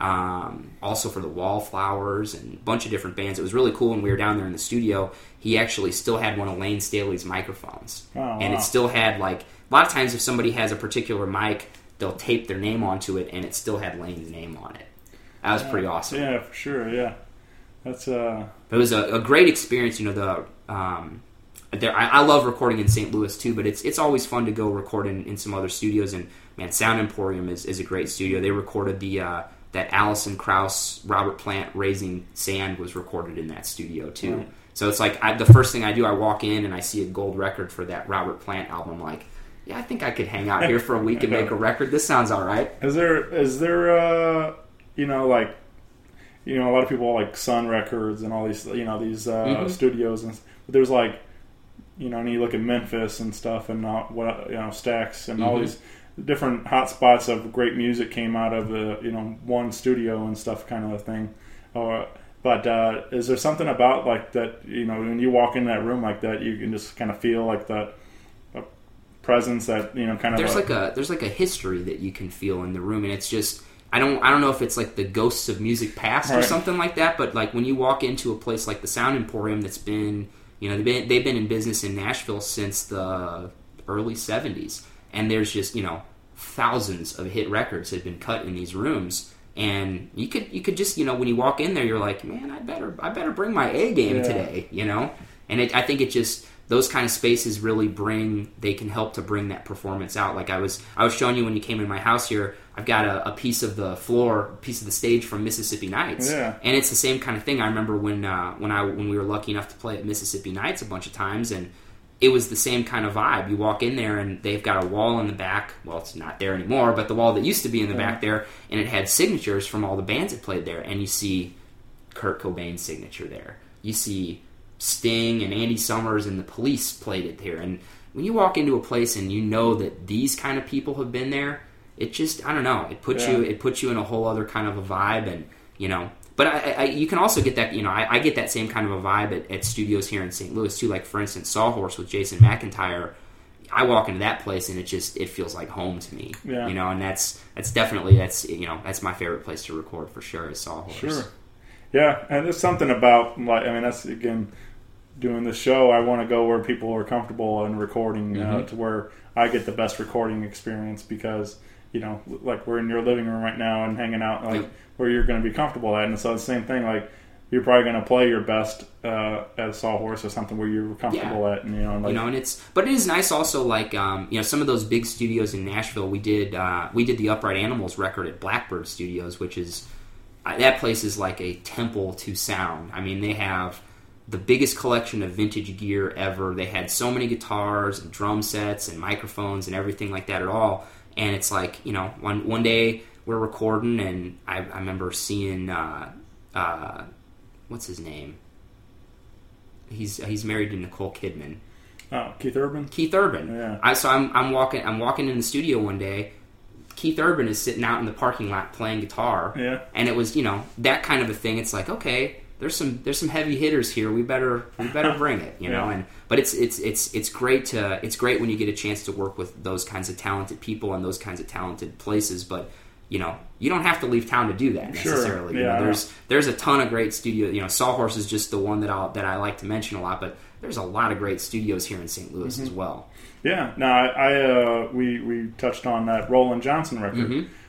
um, also for the Wallflowers and a bunch of different bands. It was really cool. When we were down there in the studio, he actually still had one of Lane Staley's microphones, Oh, and wow. it still had like a lot of times if somebody has a particular mic, they'll tape their name onto it, and it still had Lane's name on it. That was pretty awesome. Yeah, for sure. Yeah, that's uh. It was a, a great experience. You know, the um, there, I, I love recording in Saint Louis too, but it's it's always fun to go record in, in some other studios. And man, Sound Emporium is, is a great studio. They recorded the uh, that Alison Krauss, Robert Plant, Raising Sand was recorded in that studio too. Right. So it's like I, the first thing I do, I walk in and I see a gold record for that Robert Plant album. I'm like, yeah, I think I could hang out here for a week and make a record. This sounds all right. Is there is there uh you know like you know a lot of people like Sun Records and all these you know these uh, Mhm. studios and but there's like you know and you look at Memphis and stuff and uh, what you know Stax and all Mhm. these different hot spots of great music came out of the you know one studio and stuff kind of a thing. Or but uh, is there something about like that you know when you walk in that room like that you can just kind of feel like that uh, presence that you know kind of There's a, like a there's like a history that you can feel in the room, and it's just I don't I don't know if it's like the ghosts of music past or Right. something like that, but like when you walk into a place like the Sound Emporium that's been you know they've been, they've been in business in Nashville since the early seventies, and there's just you know thousands of hit records have been cut in these rooms, and you could you could just you know when you walk in there you're like, man, I better I better bring my A game Yeah. today, you know, and it, I think it just those kind of spaces really bring they can help to bring that performance out. Like I was I was showing you when you came in my house here, I've got a, a piece of the floor, a piece of the stage from Mississippi Nights, Yeah. and it's the same kind of thing. I remember when uh, when I when we were lucky enough to play at Mississippi Nights a bunch of times, and it was the same kind of vibe. You walk in there and they've got a wall in the back. Well, it's not there anymore, but the wall that used to be in the back there, and it had signatures from all the bands that played there. And you see Kurt Cobain's signature there. You see Sting and Andy Summers and the Police played it there. And when you walk into a place and you know that these kind of people have been there, it just I don't know. It puts Yeah. you it puts you in a whole other kind of a vibe, and you know. But I, I, you can also get that, you know, I, I get that same kind of a vibe at, at studios here in Saint Louis too. Like for instance, Sawhorse with Jason McIntyre. I walk into that place and it just it feels like home to me, Yeah. you know. And that's that's definitely that's you know that's my favorite place to record for sure is Sawhorse. Sure. Yeah, and there's something about like I mean that's again doing the show. I want to go where people are comfortable and recording uh, Mhm. to where I get the best recording experience because you know like we're in your living room right now and hanging out like Yep. where you're going to be comfortable at, and so the same thing like you're probably going to play your best uh, at a Sawhorse or something where you're comfortable Yeah. at, and you know like you know, and it's but it is nice also like um, you know some of those big studios in Nashville. We did uh, we did the Upright Animals record at Blackbird Studios, which is uh, that place is like a temple to sound. I mean, they have the biggest collection of vintage gear ever. They had so many guitars and drum sets and microphones and everything like that at all. And it's like you know one one day we're recording, and I, I remember seeing uh, uh, what's his name. He's he's married to Nicole Kidman. oh, Keith Urban. Keith Urban. Yeah. I so I'm I'm walking I'm walking in the studio one day. Keith Urban is sitting out in the parking lot playing guitar. Yeah. And it was, you know, that kind of a thing. It's like, okay, there's some there's some heavy hitters here. We better we better bring it, you know. Yeah. And but it's it's it's it's great to it's great when you get a chance to work with those kinds of talented people and those kinds of talented places, but you know, you don't have to leave town to do that Sure. necessarily. You Yeah. know, there's there's a ton of great studios. You know, Sawhorse is just the one that I that I like to mention a lot, but there's a lot of great studios here in Saint Louis Mm-hmm. as well. Yeah, no, I, I uh, we we touched on that Roland Johnson record. Mhm.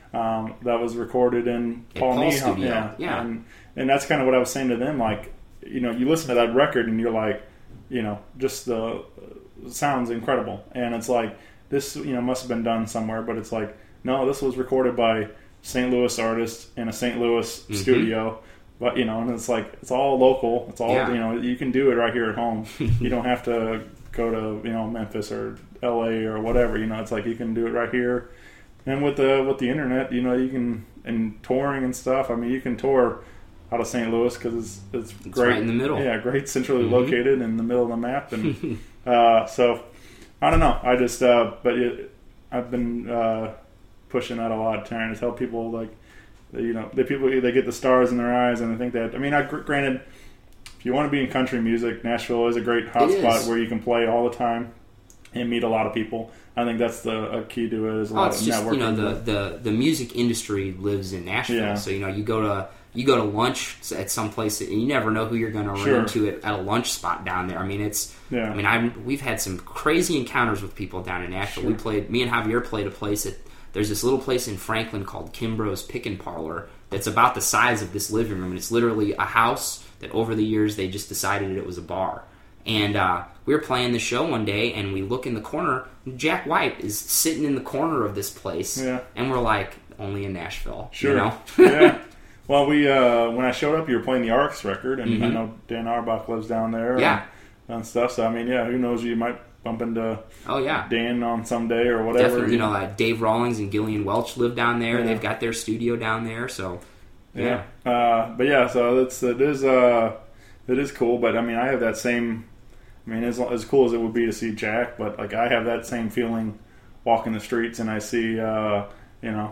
um, that was recorded in At Paul Paul's Niehaus. studio, Yeah, yeah. And, and that's kind of what I was saying to them. Like, you know, you listen to that record and you're like, you know, just the uh, sounds incredible. And it's like, this, you know, must have been done somewhere, but it's like, no, this was recorded by Saint Louis artists in a Saint Louis Mm-hmm. studio. But, you know, and it's like, it's all local. It's all, Yeah. you know, you can do it right here at home. You don't have to go to, you know, Memphis or L A or whatever. You know, it's like you can do it right here. And with the with the internet, you know, you can, and touring and stuff, I mean, you can tour out of Saint Louis because it's, it's, It's great. right in the middle. Yeah, great, centrally Mm-hmm. located in the middle of the map. And uh, so, I don't know. I just, uh, but it, I've been uh, pushing that a lot, trying to tell people, like, that, you know, the people, they get the stars in their eyes and they think that, I mean, I granted, if you want to be in country music, Nashville is a great It hotspot is. where you can play all the time and meet a lot of people. I think that's the a key to it, is a Oh, lot it's of just, networking. you know, the, the, the music industry lives in Nashville. Yeah. So, you know, you go to you go to lunch at some place and you never know who you're going to run Sure. into at, at a lunch spot down there. I mean, it's Yeah. I mean, I'm, we've had some crazy encounters with people down in Nashville. Sure. We played me and Javier played a place at there's this little place in Franklin called Kimbrough's Pick and Parlor that's about the size of this living room, and it's literally a house that over the years they just decided it was a bar. And uh, we were playing the show one day, and we look in the corner, and Jack White is sitting in the corner of this place, Yeah. and we're like, only in Nashville, Sure. you know? Yeah. Well, we uh, when I showed up, you were playing the Arcs record, and I Mhm. know Dan Auerbach lives down there. Yeah. And, and stuff. So I mean, yeah, who knows? You might bump into Oh yeah, Dan on some day or whatever. definitely. You know, uh, Dave Rawlings and Gillian Welch live down there. Yeah. They've got their studio down there, so Yeah. Uh, but yeah, so it's it is uh, it is cool. But I mean, I have that same. I mean, as as cool as it would be to see Jack, but like I have that same feeling walking the streets and I see uh, you know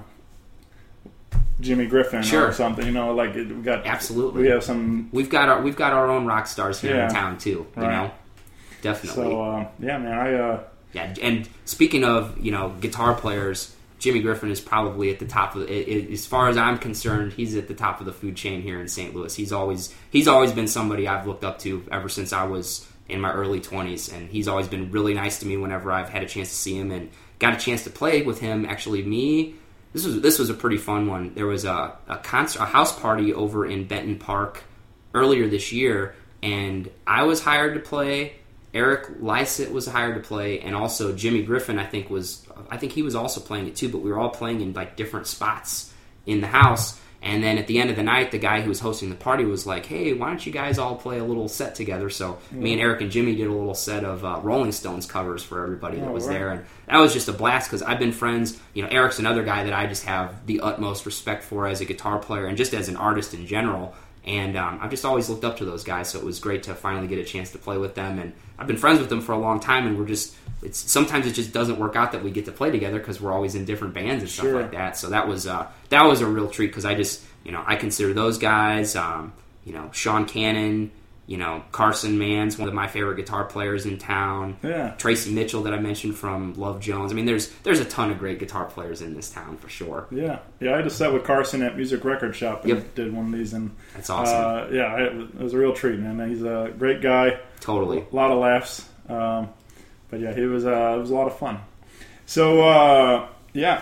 Jimmy Griffin Sure. or something. You know, like it, we got Absolutely. we have some. we've got our we've got our own rock stars here Yeah. in town too. You Right. know, definitely. So uh, yeah, man, I. Uh, Yeah, and speaking of, you know, guitar players, Jimmy Griffin is probably at the top of, i- i- as far as I'm concerned, he's at the top of the food chain here in Saint Louis. He's always he's always been somebody I've looked up to ever since I was in my early twenties, and he's always been really nice to me whenever I've had a chance to see him and got a chance to play with him. Actually, me, this was this was a pretty fun one. There was a a concert, a house party over in Benton Park earlier this year, and I was hired to play. Eric Lysett was hired to play, and also Jimmy Griffin, I think was, I think he was also playing it too. But we were all playing in like different spots in the house. And then at the end of the night, the guy who was hosting the party was like, "Hey, why don't you guys all play a little set together?" So me and Eric and Jimmy did a little set of uh, Rolling Stones covers for everybody that Oh, was right. there, and that was just a blast because I've been friends. You know, Eric's another guy that I just have the utmost respect for as a guitar player and just as an artist in general. And um, I've just always looked up to those guys, so it was great to finally get a chance to play with them. And I've been friends with them for a long time, and we're just, it's sometimes it just doesn't work out that we get to play together because we're always in different bands and stuff Sure. like that. So that was uh, that was a real treat because I just, you know, I consider those guys, um, you know, Sean Cannon, you know, Carson Mann's one of my favorite guitar players in town. Yeah. Tracy Mitchell that I mentioned from Love Jones. I mean, there's there's a ton of great guitar players in this town for sure. Yeah, yeah. I had a set with Carson at Music Record Shop and Yep. did one of these, and That's awesome. Uh, yeah, I, it was a real treat, man. He's a great guy. Totally. A lot of laughs, um, but yeah, he was. Uh, it was a lot of fun. So uh, yeah,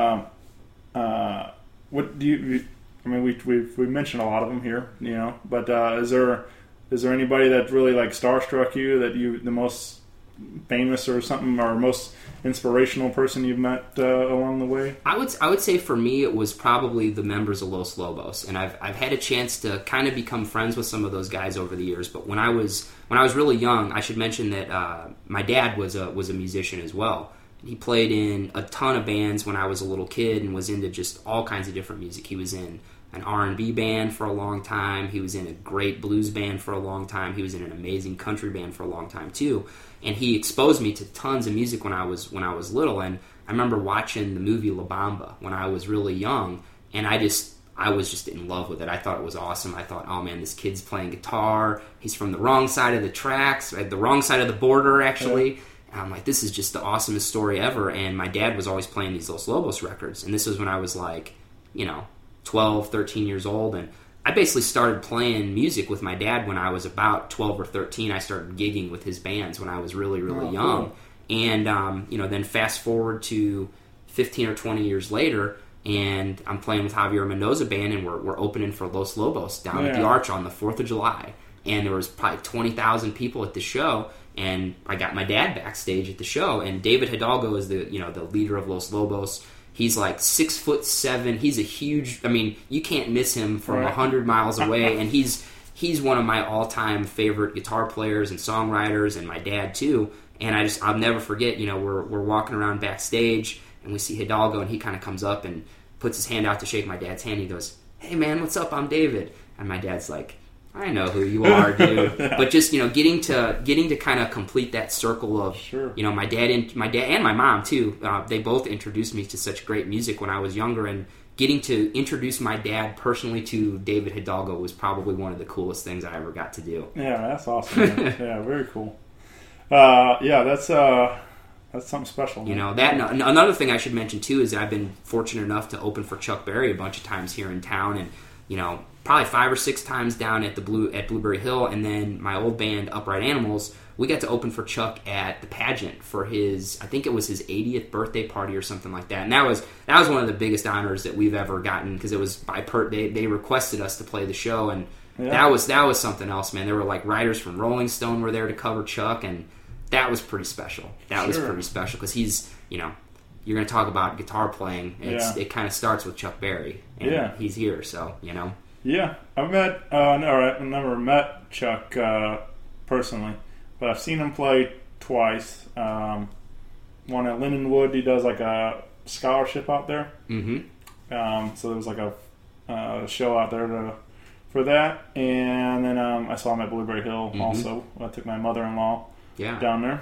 I. Uh, uh, what do you? I mean, we we we mentioned a lot of them here, you know. But uh, is there is there anybody that really like starstruck you, that you the most famous or something, or most inspirational person you've met uh, along the way? I would I would say for me it was probably the members of Los Lobos, and I've I've had a chance to kind of become friends with some of those guys over the years. But when I was when I was really young, I should mention that uh, my dad was a was a musician as well. He played in a ton of bands when I was a little kid and was into just all kinds of different music. He was in an R and B band for a long time. He was in a great blues band for a long time. He was in an amazing country band for a long time too. And he exposed me to tons of music when I was when I was little. And I remember watching the movie La Bamba when I was really young, and I just I was just in love with it. I thought it was awesome. I thought, oh man, this kid's playing guitar. He's from the wrong side of the tracks, right, the wrong side of the border actually. Yeah. And I'm like, this is just the awesomest story ever. And my dad was always playing these Los Lobos records, and this was when I was like, you know, twelve, thirteen years old, and I basically started playing music with my dad when I was about twelve or thirteen. I started gigging with his bands when I was really, really Oh, young. cool. And, um, you know, then fast forward to fifteen or twenty years later, and I'm playing with Javier Mendoza Band, and we're, we're opening for Los Lobos down at the Yeah. Arch on the fourth of July. And there was probably twenty thousand people at the show, and I got my dad backstage at the show, and David Hidalgo is the, you know, the leader of Los Lobos. He's like six foot seven. He's a huge, I mean, you can't miss him from a Right. hundred miles away, and he's he's one of my all-time favorite guitar players and songwriters, and my dad too. And I just, I'll never forget, you know, we're we're walking around backstage, and we see Hidalgo, and he kind of comes up and puts his hand out to shake my dad's hand. He goes, "Hey man, what's up? I'm David." And my dad's like, "I know who you are, dude." But just, you know, getting to getting to kind of complete that circle of, Sure. you know, my dad and my dad and my mom too. Uh, they both introduced me to such great music when I was younger, and getting to introduce my dad personally to David Hidalgo was probably one of the coolest things I ever got to do. Yeah, that's awesome. Man. Yeah, very cool. Uh, yeah, that's uh, that's something special. Man. You know, that and another thing I should mention too is that I've been fortunate enough to open for Chuck Berry a bunch of times here in town, and you know, probably five or six times down at the Blue at Blueberry Hill, and then my old band Upright Animals, we got to open for Chuck at the pageant for his, I think it was his eightieth birthday party or something like that, and that was that was one of the biggest honors that we've ever gotten, because it was by per they they requested us to play the show, and Yeah. that was that was something else, man. There were like writers from Rolling Stone were there to cover Chuck, and that was pretty special. That was Sure. pretty special because he's, you know, you're going to talk about guitar playing. It's, Yeah. It kind of starts with Chuck Berry, and Yeah. he's here, so you know. Yeah, I've met. Uh, no, I've never met Chuck uh, personally, but I've seen him play twice. Um, one at Lindenwood, he does like a scholarship out there. Mm-hmm. Um, so there was like a uh, show out there to, for that, and then um, I saw him at Blueberry Hill Mhm. also. I took my mother-in-law Yeah. down there,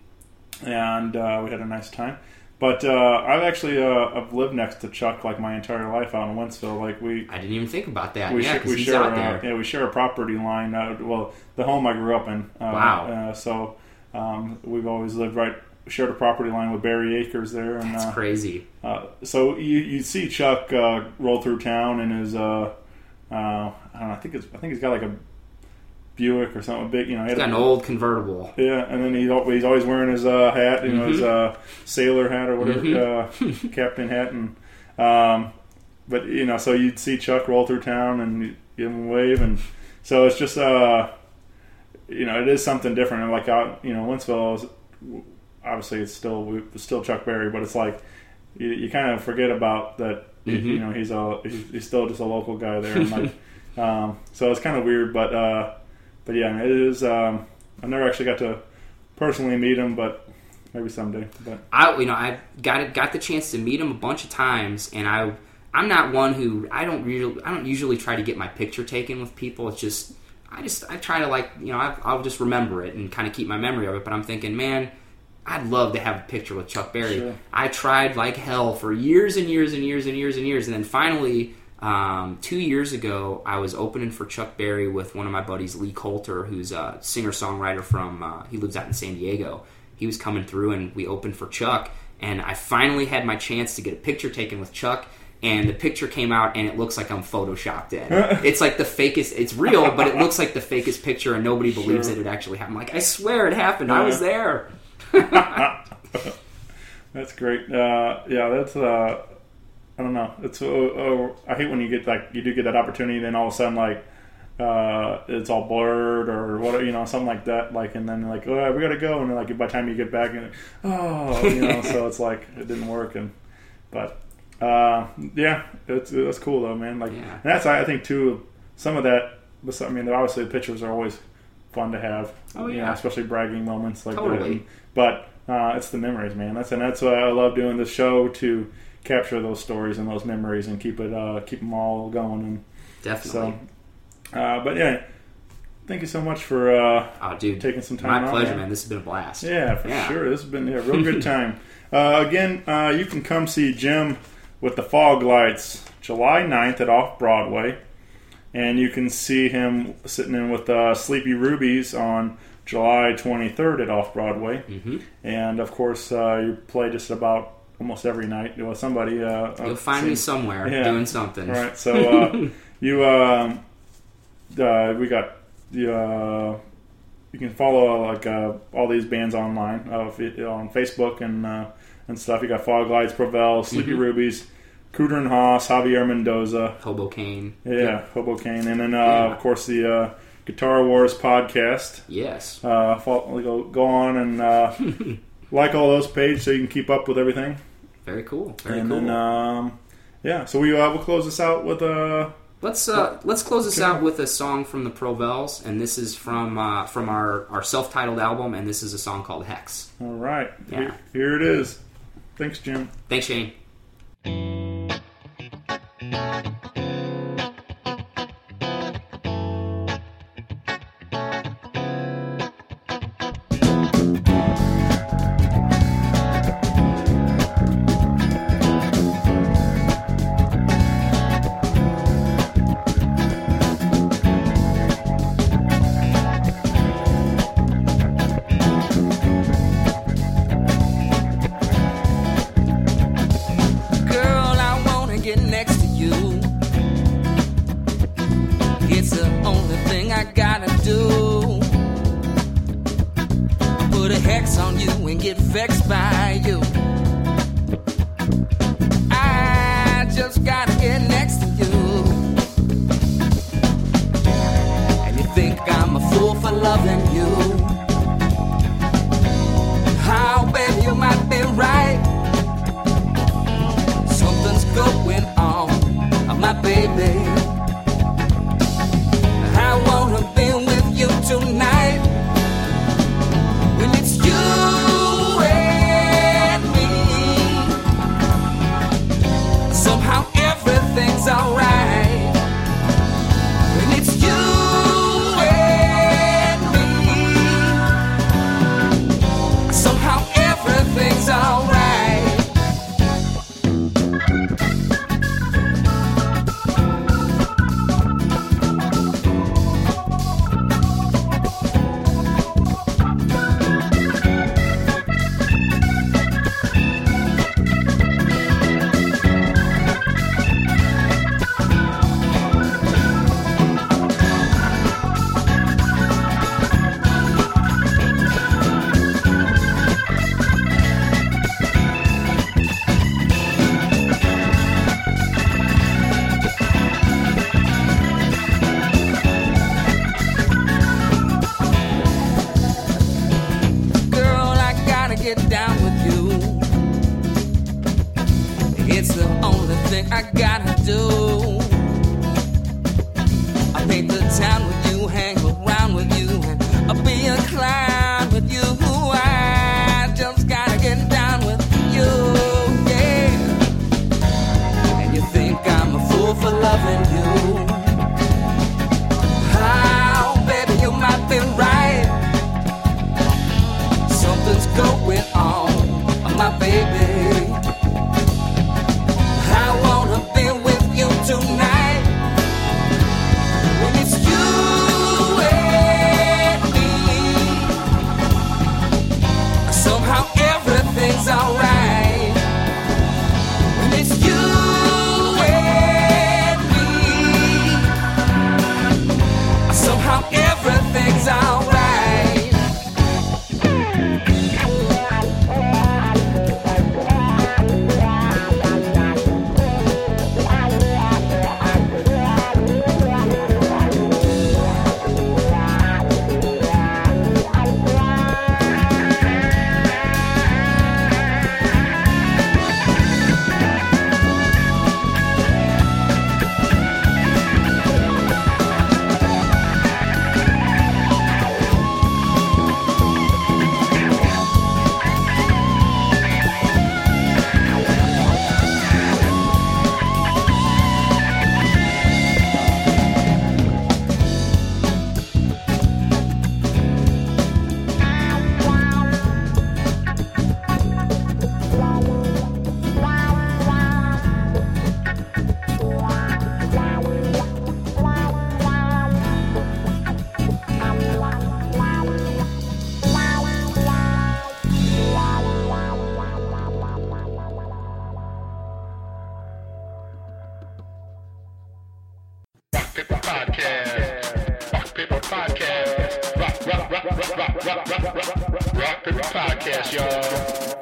and uh, we had a nice time. But uh, I've actually uh, I've lived next to Chuck like my entire life out in Wentzville. Like we I didn't even think about that. we, yeah, sh- because we he's share out uh, there. yeah we share a property line. Uh, well, the home I grew up in. Uh, Wow. Uh, so um, we've always lived right shared a property line with Barry Acres there. And, That's uh, crazy. uh, so you you see Chuck uh, roll through town in his uh, uh, I don't know. I think it's I think he's got like a Buick or something big. You know, he He's had got a- an old convertible. yeah, and then he's al- he's always wearing his uh, hat, you know, Mm-hmm. his uh, sailor hat or whatever, uh, captain hat, and um, but you know, so you'd see Chuck roll through town and you give him a wave, and so it's just uh, you know, it is something different. And like out, you know, Wentzville is obviously it's still it's still Chuck Berry, but it's like you, you kind of forget about that. Mm-hmm. You know, he's a he's, he's still just a local guy there, and like um, so it's kind of weird, but. Uh, But yeah, it is. Um, I never actually got to personally meet him, but maybe someday. But I, you know, I got got the chance to meet him a bunch of times, and I, I'm not one who I don't usually I don't usually try to get my picture taken with people. It's just I just I try to like you know I, I'll just remember it and kind of keep my memory of it. But I'm thinking, man, I'd love to have a picture with Chuck Berry. Sure. I tried like hell for years and years and years and years and years, and then finally. Um, two years ago, I was opening for Chuck Berry with one of my buddies, Lee Coulter, who's a singer-songwriter from, uh, he lives out in San Diego. He was coming through, and we opened for Chuck, and I finally had my chance to get a picture taken with Chuck, and the picture came out, and it looks like I'm photoshopped in. It's like the fakest, it's real, but it looks like the fakest picture, and nobody believes Sure. that it actually happened. I'm like, I swear it happened. I was there. that's great. Uh, yeah, that's. Uh, I don't know. It's. Uh, uh, I hate when you get like you do get that opportunity, then all of a sudden like uh, it's all blurred or what you know something like that. Like and then like oh we gotta go and then like by the time you get back and oh you know so it's like it didn't work and but uh, yeah it's that's cool though man like Yeah. and that's I think too some of that. I mean obviously the pictures are always fun to have. Oh, you yeah. know, especially bragging moments like Totally. that. But uh, it's the memories, man. That's and that's why I love doing the show to capture those stories and those memories and keep it uh, keep them all going. And Definitely. so, uh, but yeah, thank you so much for uh, Oh, dude. taking some time. My out, pleasure, man. man. This has been a blast. Yeah, for Yeah. sure. This has been a real good time. Uh, again, uh, you can come see Jim with the Fog Lights July ninth at Off Broadway. And you can see him sitting in with uh, Sleepy Rubies on July twenty-third at Off Broadway. Mm-hmm. And of course, uh, you play just about almost every night with somebody. Uh, You'll find me somewhere Yeah. doing something. All right, so uh, you um, uh, we got you. Uh, you can follow uh, like uh, all these bands online uh, on Facebook and uh, and stuff. You got Fog Lights, Provel, Sleepy Mhm. Rubies, Cooter and Haas, Javier Mendoza. Hoboken. Yeah, Hoboken. And then, uh, yeah. of course, the uh, Guitar Wars podcast. Yes. Uh, follow, go, go on and uh, like all those pages so you can keep up with everything. Very cool. Very and cool. Then, um, yeah, so we, uh, we'll close this out with a... Uh, Let's uh, let's close this out with a song from the Provels, and this is from uh, from our, our self-titled album, and this is a song called Hex. All right. Yeah. Here, here it is. Thanks, Jim. Thanks, Shane. Paper Podcast. Rock Paper Podcast. Rock, rock, rock, rock, rock, rock, rock, rock, rock, rock Paper Podcast, y'all.